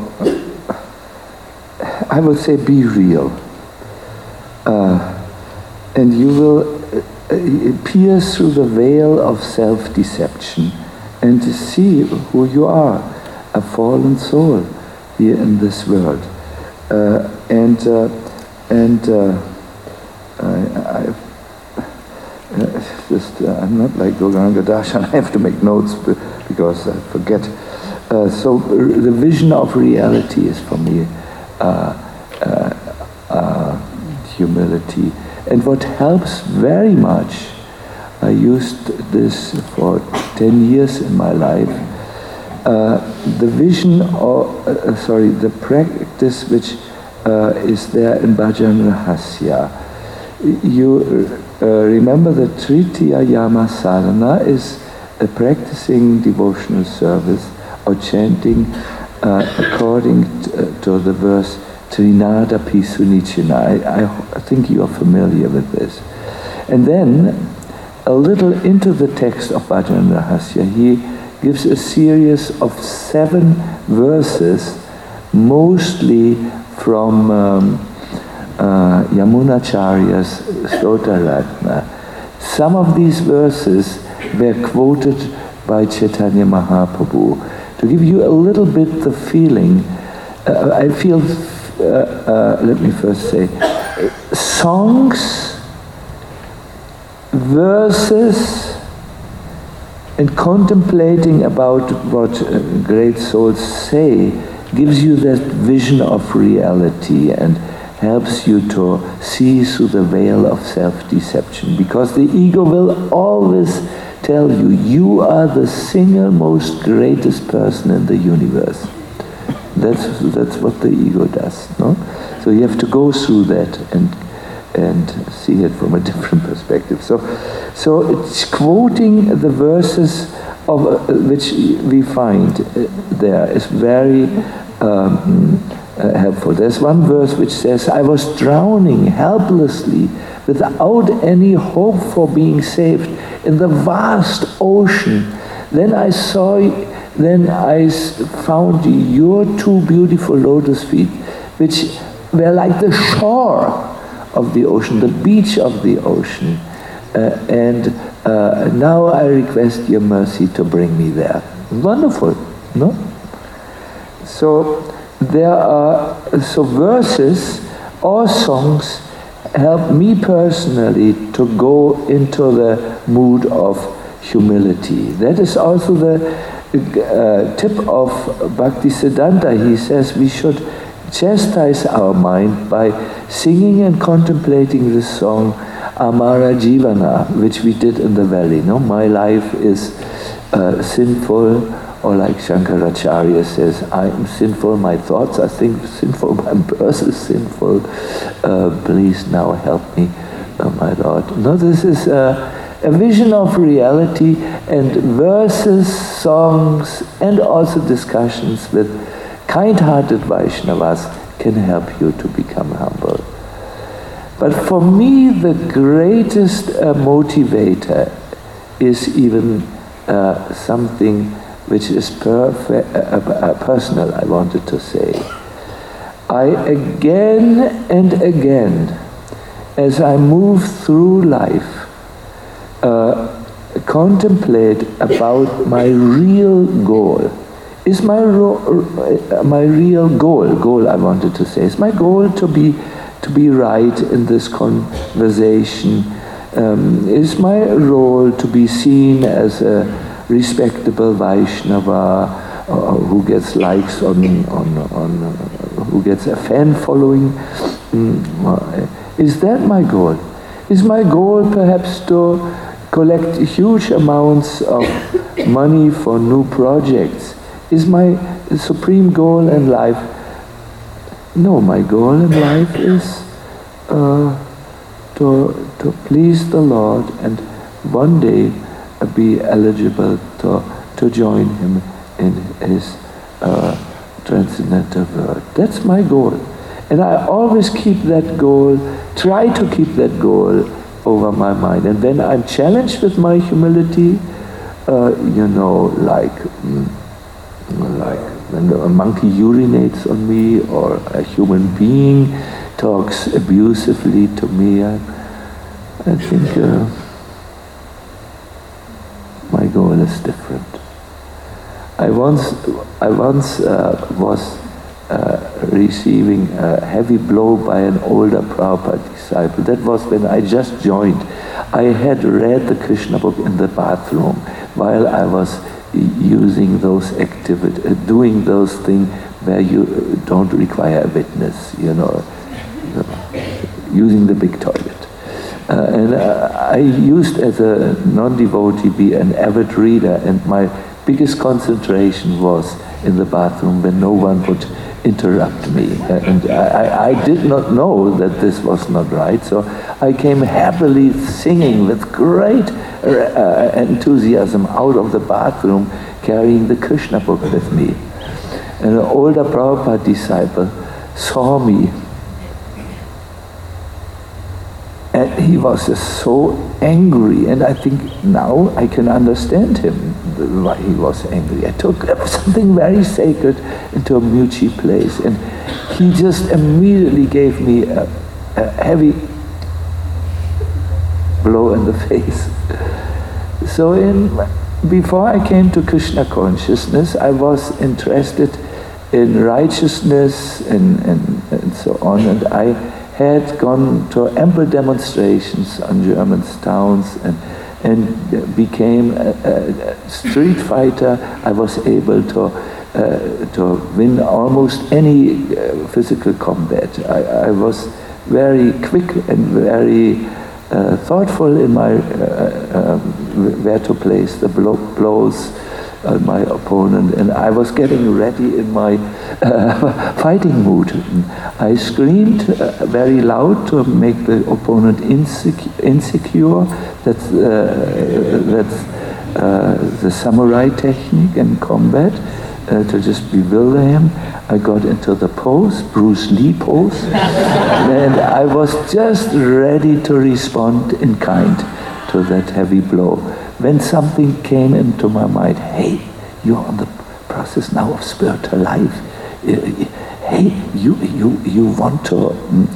I will say be real, uh, and you will uh, pierce through the veil of self-deception and to see who you are, a fallen soul here in this world. Uh, and uh, and uh, I, I uh, just uh, I'm not like Gauranga Darshan. I have to make notes because I forget. Uh, so the vision of reality is for me uh, uh, uh, humility, and what helps very much. I used this for ten years in my life. Uh, the vision, or uh, sorry, the practice which uh, is there in Bhajan Rahasya. You uh, remember that Tritiya Yama Sadhana is a practicing devotional service or chanting uh, according to, uh, to the verse Trinada Pisunichina. I, I think you are familiar with this. And then a little into the text of Bhajan Rahasya, he gives a series of seven verses, mostly from um, uh, Yamunacharya's Stotaratna. Some of these verses were quoted by Chaitanya Mahaprabhu. To give you a little bit the feeling, uh, I feel, uh, uh, let me first say, songs, verses, and contemplating about what uh, great souls say gives you that vision of reality and helps you to see through the veil of self-deception, because the ego will always tell you, you are the single most greatest person in the universe. That's, that's what the ego does, no? So you have to go through that and and see it from a different perspective. So, so it's quoting the verses of uh, which we find uh, there is very um, uh, helpful. There's one verse which says, I was drowning helplessly without any hope for being saved in the vast ocean. Then I saw, then I found your two beautiful lotus feet, which were like the shore of the ocean, the beach of the ocean, uh, and uh, now I request your mercy to bring me there. Wonderful, no? So there are, so verses or songs help me personally to go into the mood of humility. That is also the uh, tip of Bhaktisiddhanta. He says we should chastise our mind by singing and contemplating this song Amara Jivana, which we did in the valley. No, my life is uh, sinful, or like Shankaracharya says, I am sinful, my thoughts are think sinful, my birth is sinful. Uh, please now help me, uh, my Lord. No, this is uh, a vision of reality, and verses, songs, and also discussions with kind-hearted Vaishnavas can help you to become humble. But for me, the greatest uh, motivator is even uh, something which is perfe- uh, uh, personal, I wanted to say. I again and again, as I move through life, uh, contemplate about my real goal. Is my ro- my real goal, goal I wanted to say, is my goal to be to be right in this conversation? Um, is my role to be seen as a respectable Vaishnava uh, who gets likes on, on, on uh, who gets a fan following? Mm, is that my goal? Is my goal perhaps to collect huge amounts of money for new projects? Is my supreme goal in life? No, my goal in life is uh, to, to please the Lord and one day uh, be eligible to, to join Him in His uh, transcendental world. That's my goal. And I always keep that goal, try to keep that goal over my mind. And when I'm challenged with my humility, uh, you know, like... Mm, like when a monkey urinates on me, or a human being talks abusively to me, I, I think uh, my goal is different. I once, I once uh, was uh, receiving a heavy blow by an older Prabhupada disciple. That was when I just joined. I had read the Krishna book in the bathroom while I was using those activities, uh, doing those things where you don't require a witness, you know, you know using the big toilet. Uh, and uh, I used as a non-devotee be an avid reader, and my biggest concentration was in the bathroom when no one would interrupt me. Uh, and I, I did not know that this was not right, so I came happily singing with great uh, enthusiasm out of the bathroom, carrying the Krishna book with me. And an older Prabhupada disciple saw me, and he was just so angry, and I think now I can understand him, why he was angry. I took something very sacred into a Muchi place, and he just immediately gave me a, a heavy blow in the face. So in before I came to Krishna consciousness, I was interested in righteousness and, and, and so on, and I had gone to ample demonstrations on German towns and, and became a, a street fighter. I was able to, uh, to win almost any uh, physical combat. I, I was very quick and very uh, thoughtful in my uh, uh, where to place the blow, blows on my opponent, and I was getting ready in my uh, fighting mood. I screamed uh, very loud to make the opponent insecure. insecure. That's, uh, that's uh, the samurai technique in combat, uh, to just bewilder him. I got into the pose, Bruce Lee pose, and I was just ready to respond in kind to that heavy blow. When something came into my mind, hey, you're on the process now of spiritual life. Hey, you you you want to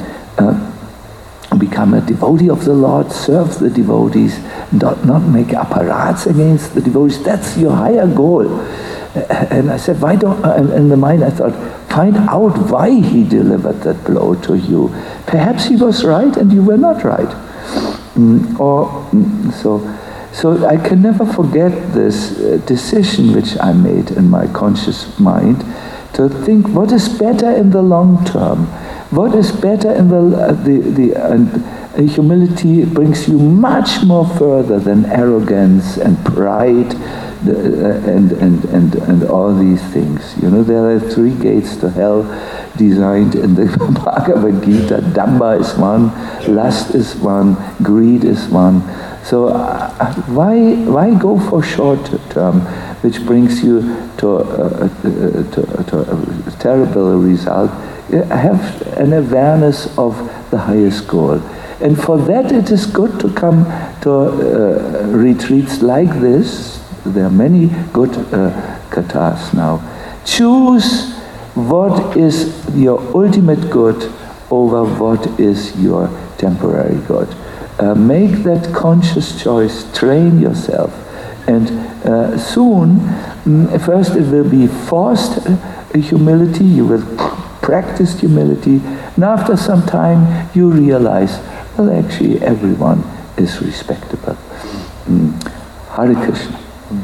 uh, become a devotee of the Lord, serve the devotees, not, not make apparats against the devotees. That's your higher goal. And I said, why don't, uh, in the mind I thought, find out why he delivered that blow to you. Perhaps he was right and you were not right. Mm, or, mm, so, so I can never forget this uh, decision which I made in my conscious mind to think what is better in the long term. What is better in the, uh, the, the and, uh, humility brings you much more further than arrogance and pride. The, uh, and, and, and, and all these things. You know, there are three gates to hell designed in the Bhagavad Gita. Damba is one, lust is one, greed is one. So uh, why, why go for short term, which brings you to, uh, to, to a terrible result? Have an awareness of the highest goal. And for that it is good to come to uh, retreats like this. There are many good uh, kathas now. Choose what is your ultimate good over what is your temporary good. Uh, make that conscious choice, train yourself, and uh, soon, mm, first it will be forced uh, humility, you will practice humility, and after some time you realize, well, actually everyone is respectable. Mm. Hare Krishna.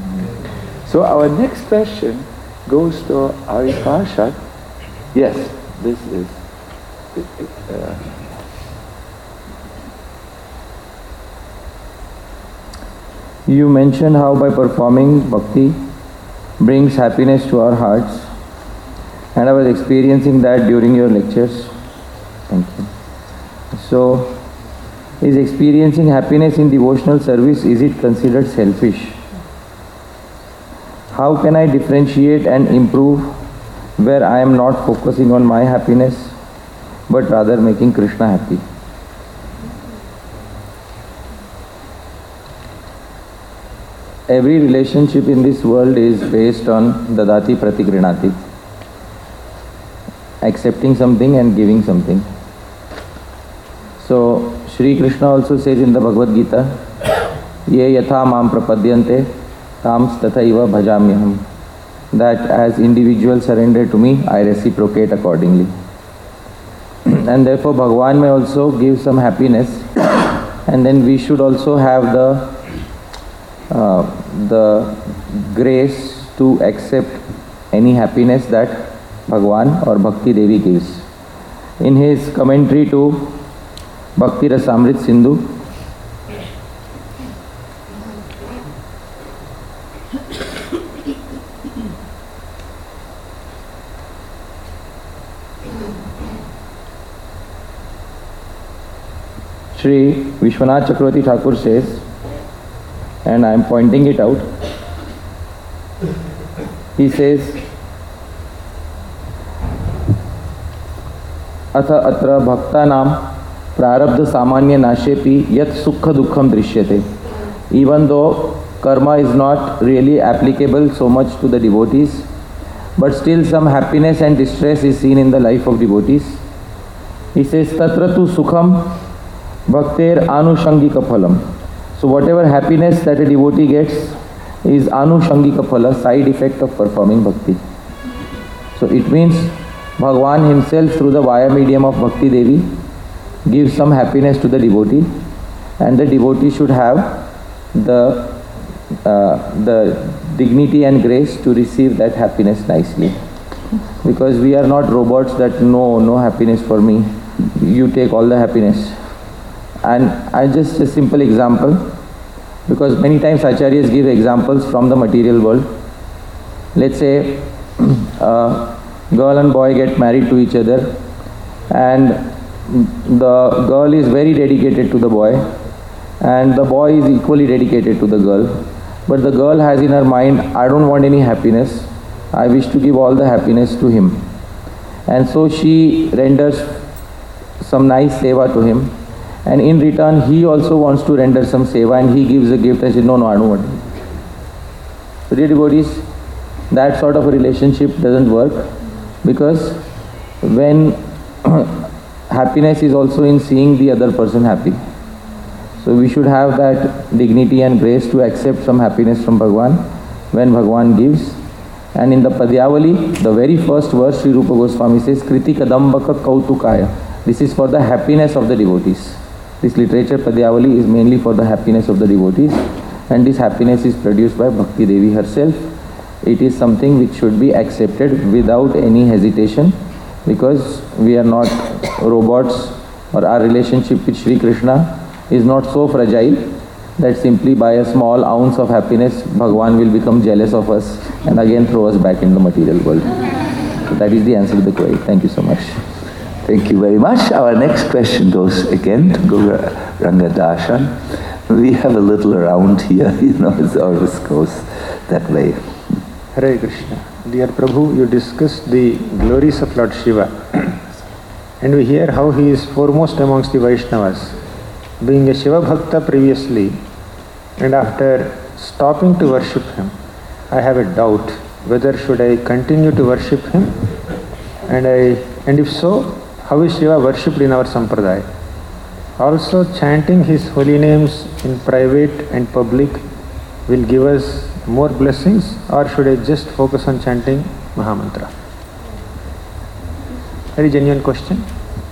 So our next question goes to Ari Parshad. Yes, this is. Uh,
you mentioned how by performing bhakti brings happiness to our hearts, and I was experiencing that during your lectures. Thank you. So, is experiencing happiness in devotional service, is it considered selfish? How can I differentiate and improve where I am not focusing on my happiness, but rather making Krishna happy? Every relationship in this world is based on dadati pratigrinati, accepting something and giving something. So, Shri Krishna also says in the Bhagavad Gita, Ye yatha mam prapadyante, Tams tathaiva bhajamyaham, that as individuals surrender to me, I reciprocate accordingly. And therefore Bhagavan may also give some happiness, and then we should also have the uh, the grace to accept any happiness that Bhagavan or Bhakti Devi gives. In his commentary to Bhakti Rasamrit Sindhu, Shri Vishwanath Chakravarti Thakur says, and I am pointing it out, he says, Atha atra bhaktanam prarabdha samanya nashepi yat sukha dukkham drishyate. Even though karma is not really applicable so much to the devotees, but still some happiness and distress is seen in the life of devotees. He says, Tatra tu sukham Bhakter anushangika phalam. So whatever happiness that a devotee gets, is anushangika phala, side effect of performing bhakti. So it means Bhagwan himself through the via medium of Bhakti Devi gives some happiness to the devotee, and the devotee should have the uh, the dignity and grace to receive that happiness nicely. Because we are not robots that no, no happiness for me, you take all the happiness. And I just a simple example, because many times acharyas give examples from the material world. Let's say uh, girl and boy get married to each other, and the girl is very dedicated to the boy, and the boy is equally dedicated to the girl. But the girl has in her mind, I don't want any happiness, I wish to give all the happiness to him. And so she renders some nice seva to him, and in return he also wants to render some seva, and he gives a gift and says, no, no, I don't want it. So dear devotees, that sort of a relationship doesn't work, because when happiness is also in seeing the other person happy. So we should have that dignity and grace to accept some happiness from Bhagwan when Bhagwan gives. And in the Padyavali, the very first verse, Sri Rupa Goswami says, Kriti Kadambaka Kautukaya. This is for the happiness of the devotees. This literature, Padyavali, is mainly for the happiness of the devotees. And this happiness is produced by Bhakti Devi herself. It is something which should be accepted without any hesitation, because we are not robots, or our relationship with Sri Krishna is not so fragile that simply by a small ounce of happiness Bhagwan will become jealous of us and again throw us back in the material world. So that is the answer to the query. Thank you so much.
Thank you very much. Our next question goes again to Guru Rangadarshan. We have a little around here, you know, it always goes that way.
Hare Krishna. Dear Prabhu, you discussed the glories of Lord Shiva, and we hear how he is foremost amongst the Vaishnavas. Being a Shiva Bhakta previously, and after stopping to worship him, I have a doubt whether should I continue to worship him, and I and if so, how is Shiva worshipped in our Sampradaya? Also, chanting his holy names in private and public will give us more blessings, or should I just focus on chanting Mahamantra? Very genuine question.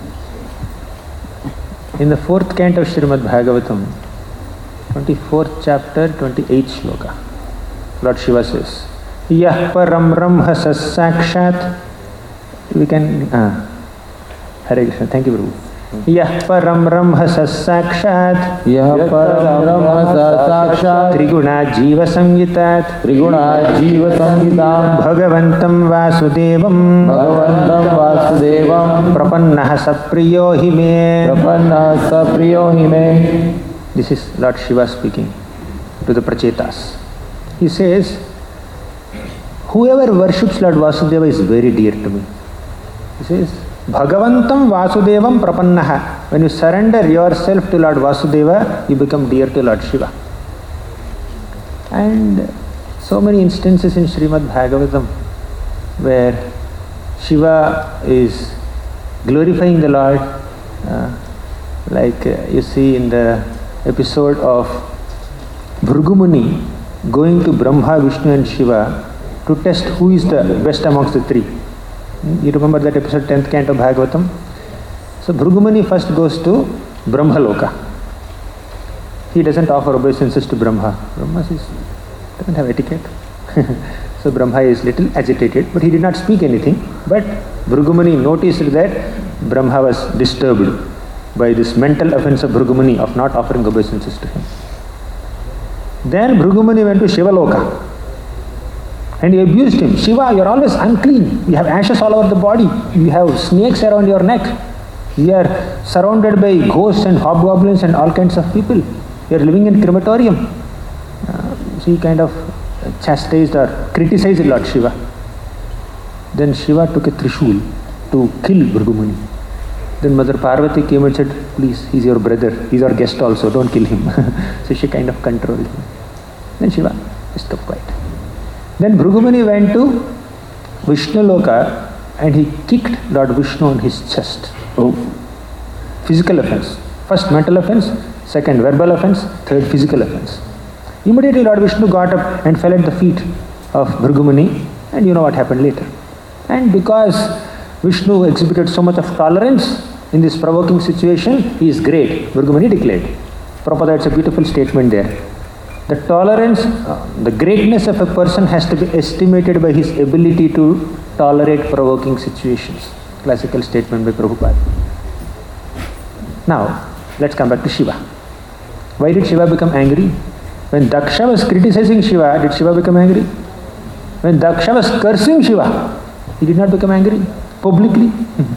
In the fourth canto of Srimad Bhagavatam, twenty-fourth chapter, twenty-eighth shloka, Lord Shiva says, Yah param ramha sasakshat. We can, uh, Hare Krishna, thank you, Prabhu. Yah param ramha sasakshat.
Yah param ramha sasakshat.
Triguna jiva samgitat.
Triguna jiva samgitam.
Bhagavantam vasudevam.
Bhagavantam vasudevam.
Prapannaha sapriyo hime.
Prapannaha sapriyo hime.
This is Lord Shiva speaking to the Prachetas. He says, whoever worships Lord Vasudeva is very dear to me. He says, Bhagavantam Vasudevam Prapannaha. When you surrender yourself to Lord Vasudeva, you become dear to Lord Shiva. And so many instances in Srimad Bhagavatam where Shiva is glorifying the Lord, uh, like uh, you see in the episode of Bhrugumuni going to Brahma, Vishnu and Shiva to test who is the best amongst the three. You remember that episode, tenth canto of Bhagavatam? So Bhrugumuni first goes to Brahmaloka. He doesn't offer obeisances to Brahma. Brahma says, doesn't have etiquette. So Brahma is little agitated, but he did not speak anything. But Bhrugumuni noticed that Brahma was disturbed by this mental offense of Bhrugumuni of not offering obeisances to him. Then Bhrugumuni went to Shivaloka. And he abused him. Shiva, you are always unclean. You have ashes all over the body. You have snakes around your neck. You are surrounded by ghosts and hobgoblins and all kinds of people. You are living in crematorium. Uh, so he kind of chastised or criticized Lord Shiva. Then Shiva took a trishul to kill Bhrugumuni. Then Mother Parvati came and said, please, he's your brother. He's our guest also. Don't kill him. So she kind of controlled him. Then Shiva just kept quiet. Then Bhrugumuni went to Vishnu Loka and he kicked Lord Vishnu on his chest.
Oh.
Physical offense. First mental offense, second verbal offense, third physical offense. Immediately Lord Vishnu got up and fell at the feet of Bhrigu Muni, and you know what happened later. And because Vishnu exhibited so much of tolerance in this provoking situation, he is great, Bhrigu Muni declared. Prabhupada, it's a beautiful statement there. The tolerance, uh, the greatness of a person has to be estimated by his ability to tolerate provoking situations. Classical statement by Prabhupada. Now, let's come back to Shiva. Why did Shiva become angry? When Daksha was criticizing Shiva, did Shiva become angry? When Daksha was cursing Shiva, he did not become angry publicly.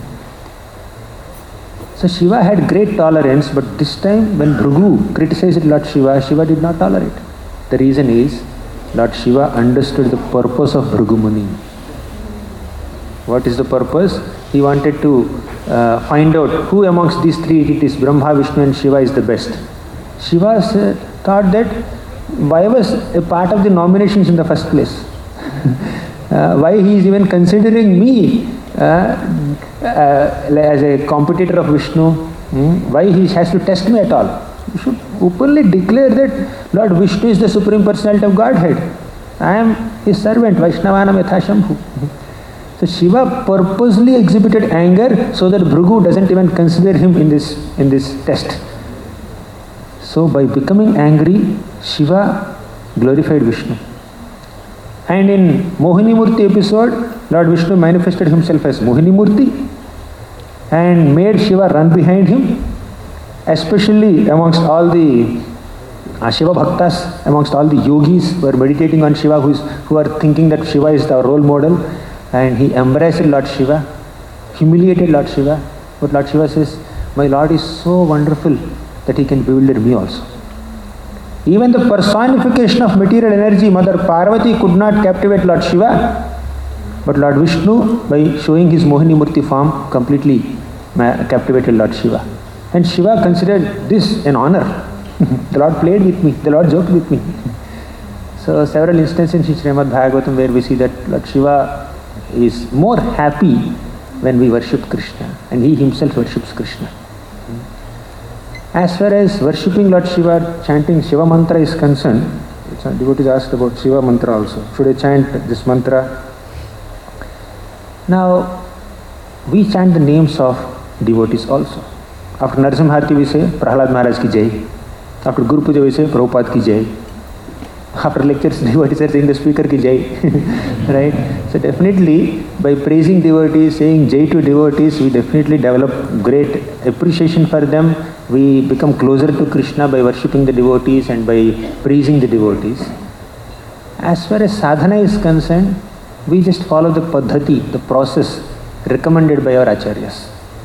So Shiva had great tolerance, but this time when Bhrigu criticized Lord Shiva, Shiva did not tolerate. The reason is, Lord Shiva understood the purpose of Bhrigu Muni. What is the purpose? He wanted to uh, find out who amongst these three entities, Brahma, Vishnu and Shiva, is the best. Shiva said, thought that why was a part of the nominations in the first place? uh, why he is even considering me uh, uh, as a competitor of Vishnu? Hmm? Why he has to test me at all? You should openly declare that Lord Vishnu is the Supreme Personality of Godhead. I am his servant, Vaishnavanam Yatha Shambhu. So Shiva purposely exhibited anger so that Bhrigu doesn't even consider him in this, in this test. So by becoming angry, Shiva glorified Vishnu. And in Mohini Murti episode, Lord Vishnu manifested himself as Mohini Murti and made Shiva run behind him, especially amongst all the uh, Shiva Bhaktas, amongst all the yogis who are meditating on Shiva, who, is, who are thinking that Shiva is the role model, and he embraced Lord Shiva, humiliated Lord Shiva. But Lord Shiva says, my Lord is so wonderful that he can bewilder me also. Even the personification of material energy, Mother Parvati, could not captivate Lord Shiva, but Lord Vishnu, by showing his Mohini Murti form, completely captivated Lord Shiva. And Shiva considered this an honor. The Lord played with me, the Lord joked with me. So several instances in Srimad Bhagavatam where we see that Lord Shiva is more happy when we worship Krishna, and he himself worships Krishna. As far as worshipping Lord Shiva, chanting Shiva mantra is concerned, devotees asked about Shiva mantra also. Should I chant this mantra? Now, we chant the names of devotees also. After Narasimha Arati we say Prahlad Maharaj ki jai. After Guru Puja we say Prabhupada ki jai. After lectures, devotees are saying the speaker ki jai. Right? So definitely, by praising devotees, saying jai to devotees, we definitely develop great appreciation for them. We become closer to Krishna by worshipping the devotees and by praising the devotees. As far as sadhana is concerned, we just follow the paddhati, the process recommended by our acharyas.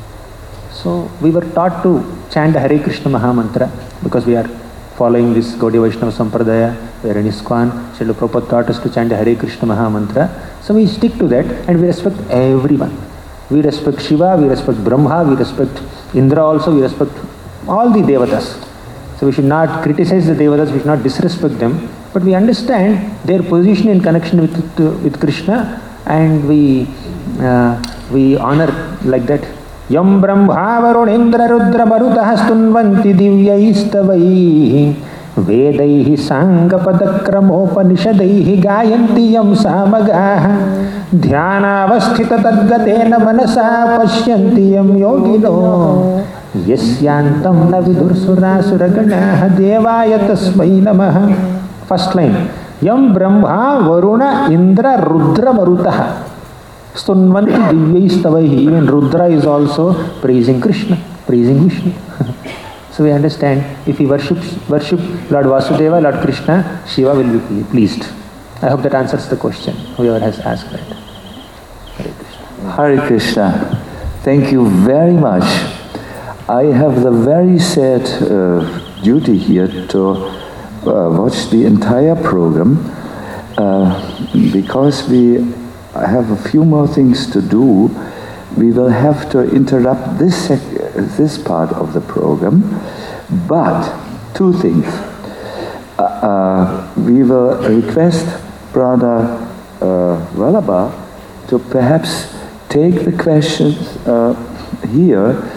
So we were taught to chant the Hare Krishna Maha Mantra because we are following this Gaudiya Vaishnava Sampradaya, we are in ISKCON. Srila Prabhupada taught us to chant the Hare Krishna Maha Mantra. So we stick to that and we respect everyone. We respect Shiva, we respect Brahma, we respect Indra also, we respect all the devatas. So we should not criticize the devatas, we should not disrespect them, but we understand their position in connection with with Krishna, and we uh, we honor like that. Yam Brahma Varunendra Rudra Marutah Stunvanti Divyaistavaihi Vedaihi Sangapadakramopanisadaihi Gayanti Yam Samagaha Dhyanavasthita Tadgatena Manasa Pashyanti Yam Yogino Yasyantam na vidursura suraganaha devaya tasmai namaha. First line. Yam Brahma Varuna Indra Rudra Marutaha Stunvanti Divyaistavaihi. Even Rudra is also praising Krishna, praising Vishnu. So we understand, if he worships worship Lord Vasudeva, Lord Krishna, Shiva will be pleased. I hope that answers the question, whoever has asked that. Hare Krishna.
Hare Krishna. Thank you very much. I have the very sad uh, duty here to uh, watch the entire program uh, because we have a few more things to do. We will have to interrupt this sec this part of the program, but two things. Uh, uh, we will request Brother uh, Vallabha to perhaps take the questions uh, here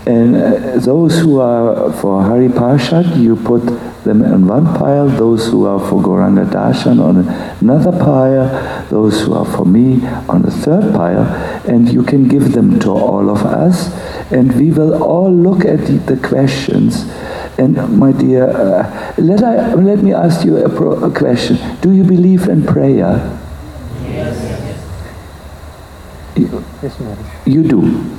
And uh, those who are for Hari Parshad, you put them on one pile. Those who are for Gauranga Darshan on another pile. Those who are for me on the third pile. And you can give them to all of us. And we will all look at the, the questions. And my dear, uh, let, I, let me ask you a, pro, a question. Do you believe in prayer?
Yes.
You,
Yes, Maharaj.
you do?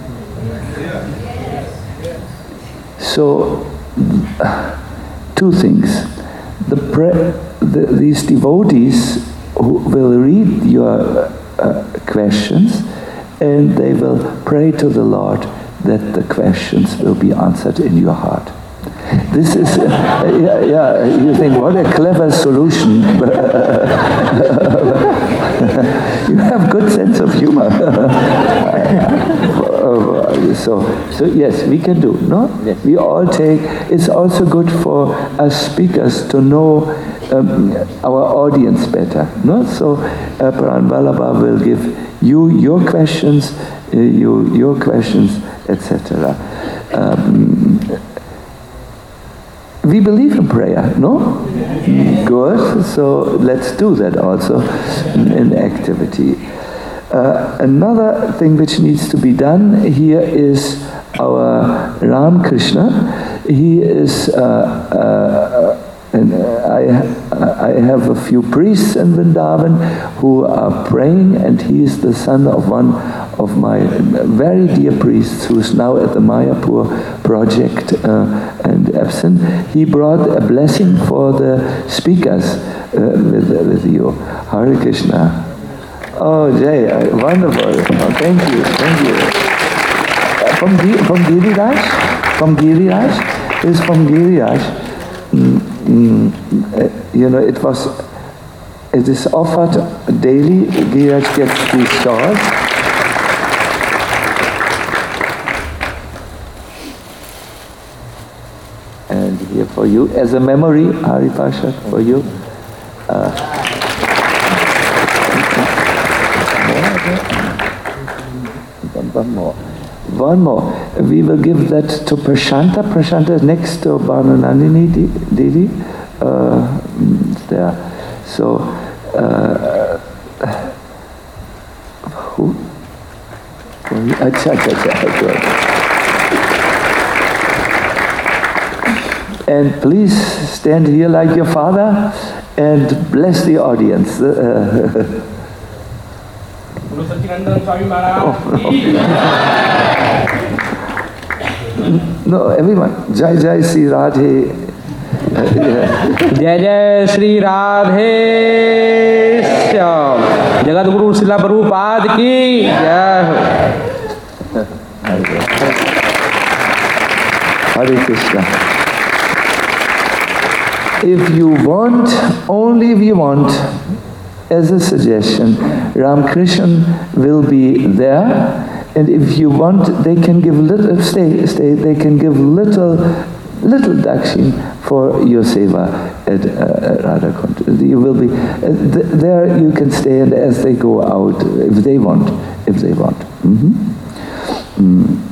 So, two things. The, pre, the these devotees who will read your uh, questions, and they will pray to the Lord that the questions will be answered in your heart. This is, uh, yeah, yeah, you think, what a clever solution. You have good sense of humor. so, so yes, we can do, no?
Yes.
We all take, it's also good for us speakers to know um, our audience better, no? So, uh, Pran Vallabha will give you your questions, uh, you your questions, et cetera. Um, We believe in prayer, no? Good, so let's do that also in activity. Uh, another thing which needs to be done here is our Ram Krishna. He is, uh, uh, and I, I have a few priests in Vrindavan who are praying, and he is the son of one of my very dear priests who is now at the Mayapur project uh, and absent. He brought a blessing for the speakers uh, with, with you. Hare Krishna. Oh, Jay, uh, wonderful. Oh, thank you, thank you. Uh, from, from Giriraj? From Giriraj? Is from Giriraj. Mm, mm, uh, you know, it was, it is offered daily. Giriraj gets these stores. And here for you, as a memory, Hari Parshad for you. Uh, one more. One more. We will give that to Prashanta. Prashanta is next to Bhananandini Devi. Uh, it's there. So, uh, who? Acha, acha, acha. And please stand here like your father and bless the audience. Uh, no, everyone. Jai Jai Sri Radhe. Uh, yeah.
जय जय श्री राधे श्याम। जगत गुरु शिला प्रभुपाद की जय हो।
Hare Krishna. If you want, only if you want, as a suggestion, Ramakrishna will be there, and if you want, they can give little, stay, stay, they can give little, little dakshin for your seva at uh, Radha Kund. You will be, uh, th there you can stay, and as they go out, if they want, if they want. Mm-hmm. mm.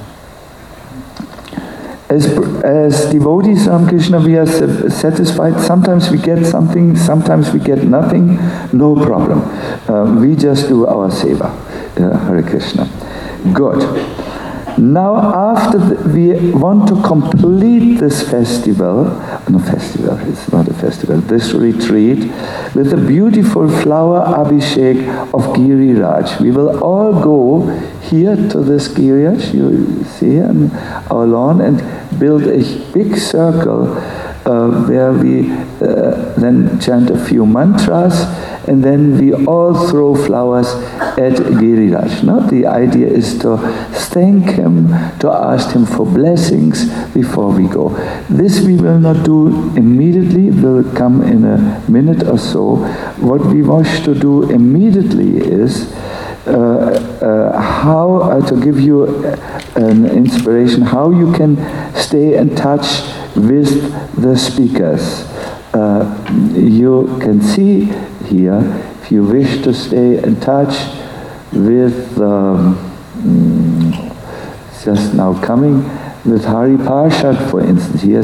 As, as devotees, Ramakrishna, we are satisfied. Sometimes we get something, sometimes we get nothing. No problem. Uh, we just do our seva. Uh, Hare Krishna. Good. Now, after the, we want to complete this festival, no festival, it's not a festival, this retreat, with a beautiful flower abhishek of Giriraj. We will all go here to this Giriraj, you see on our lawn, and build a big circle uh, where we uh, then chant a few mantras, and then we all throw flowers at Giriraj. No? The idea is to thank him, to ask him for blessings before we go. This we will not do immediately, it will come in a minute or so. What we wish to do immediately is uh, uh, how uh, to give you an inspiration, how you can stay in touch with the speakers. Uh, you can see here, if you wish to stay in touch with, um, just now coming, With Hari Parshad, for instance, he has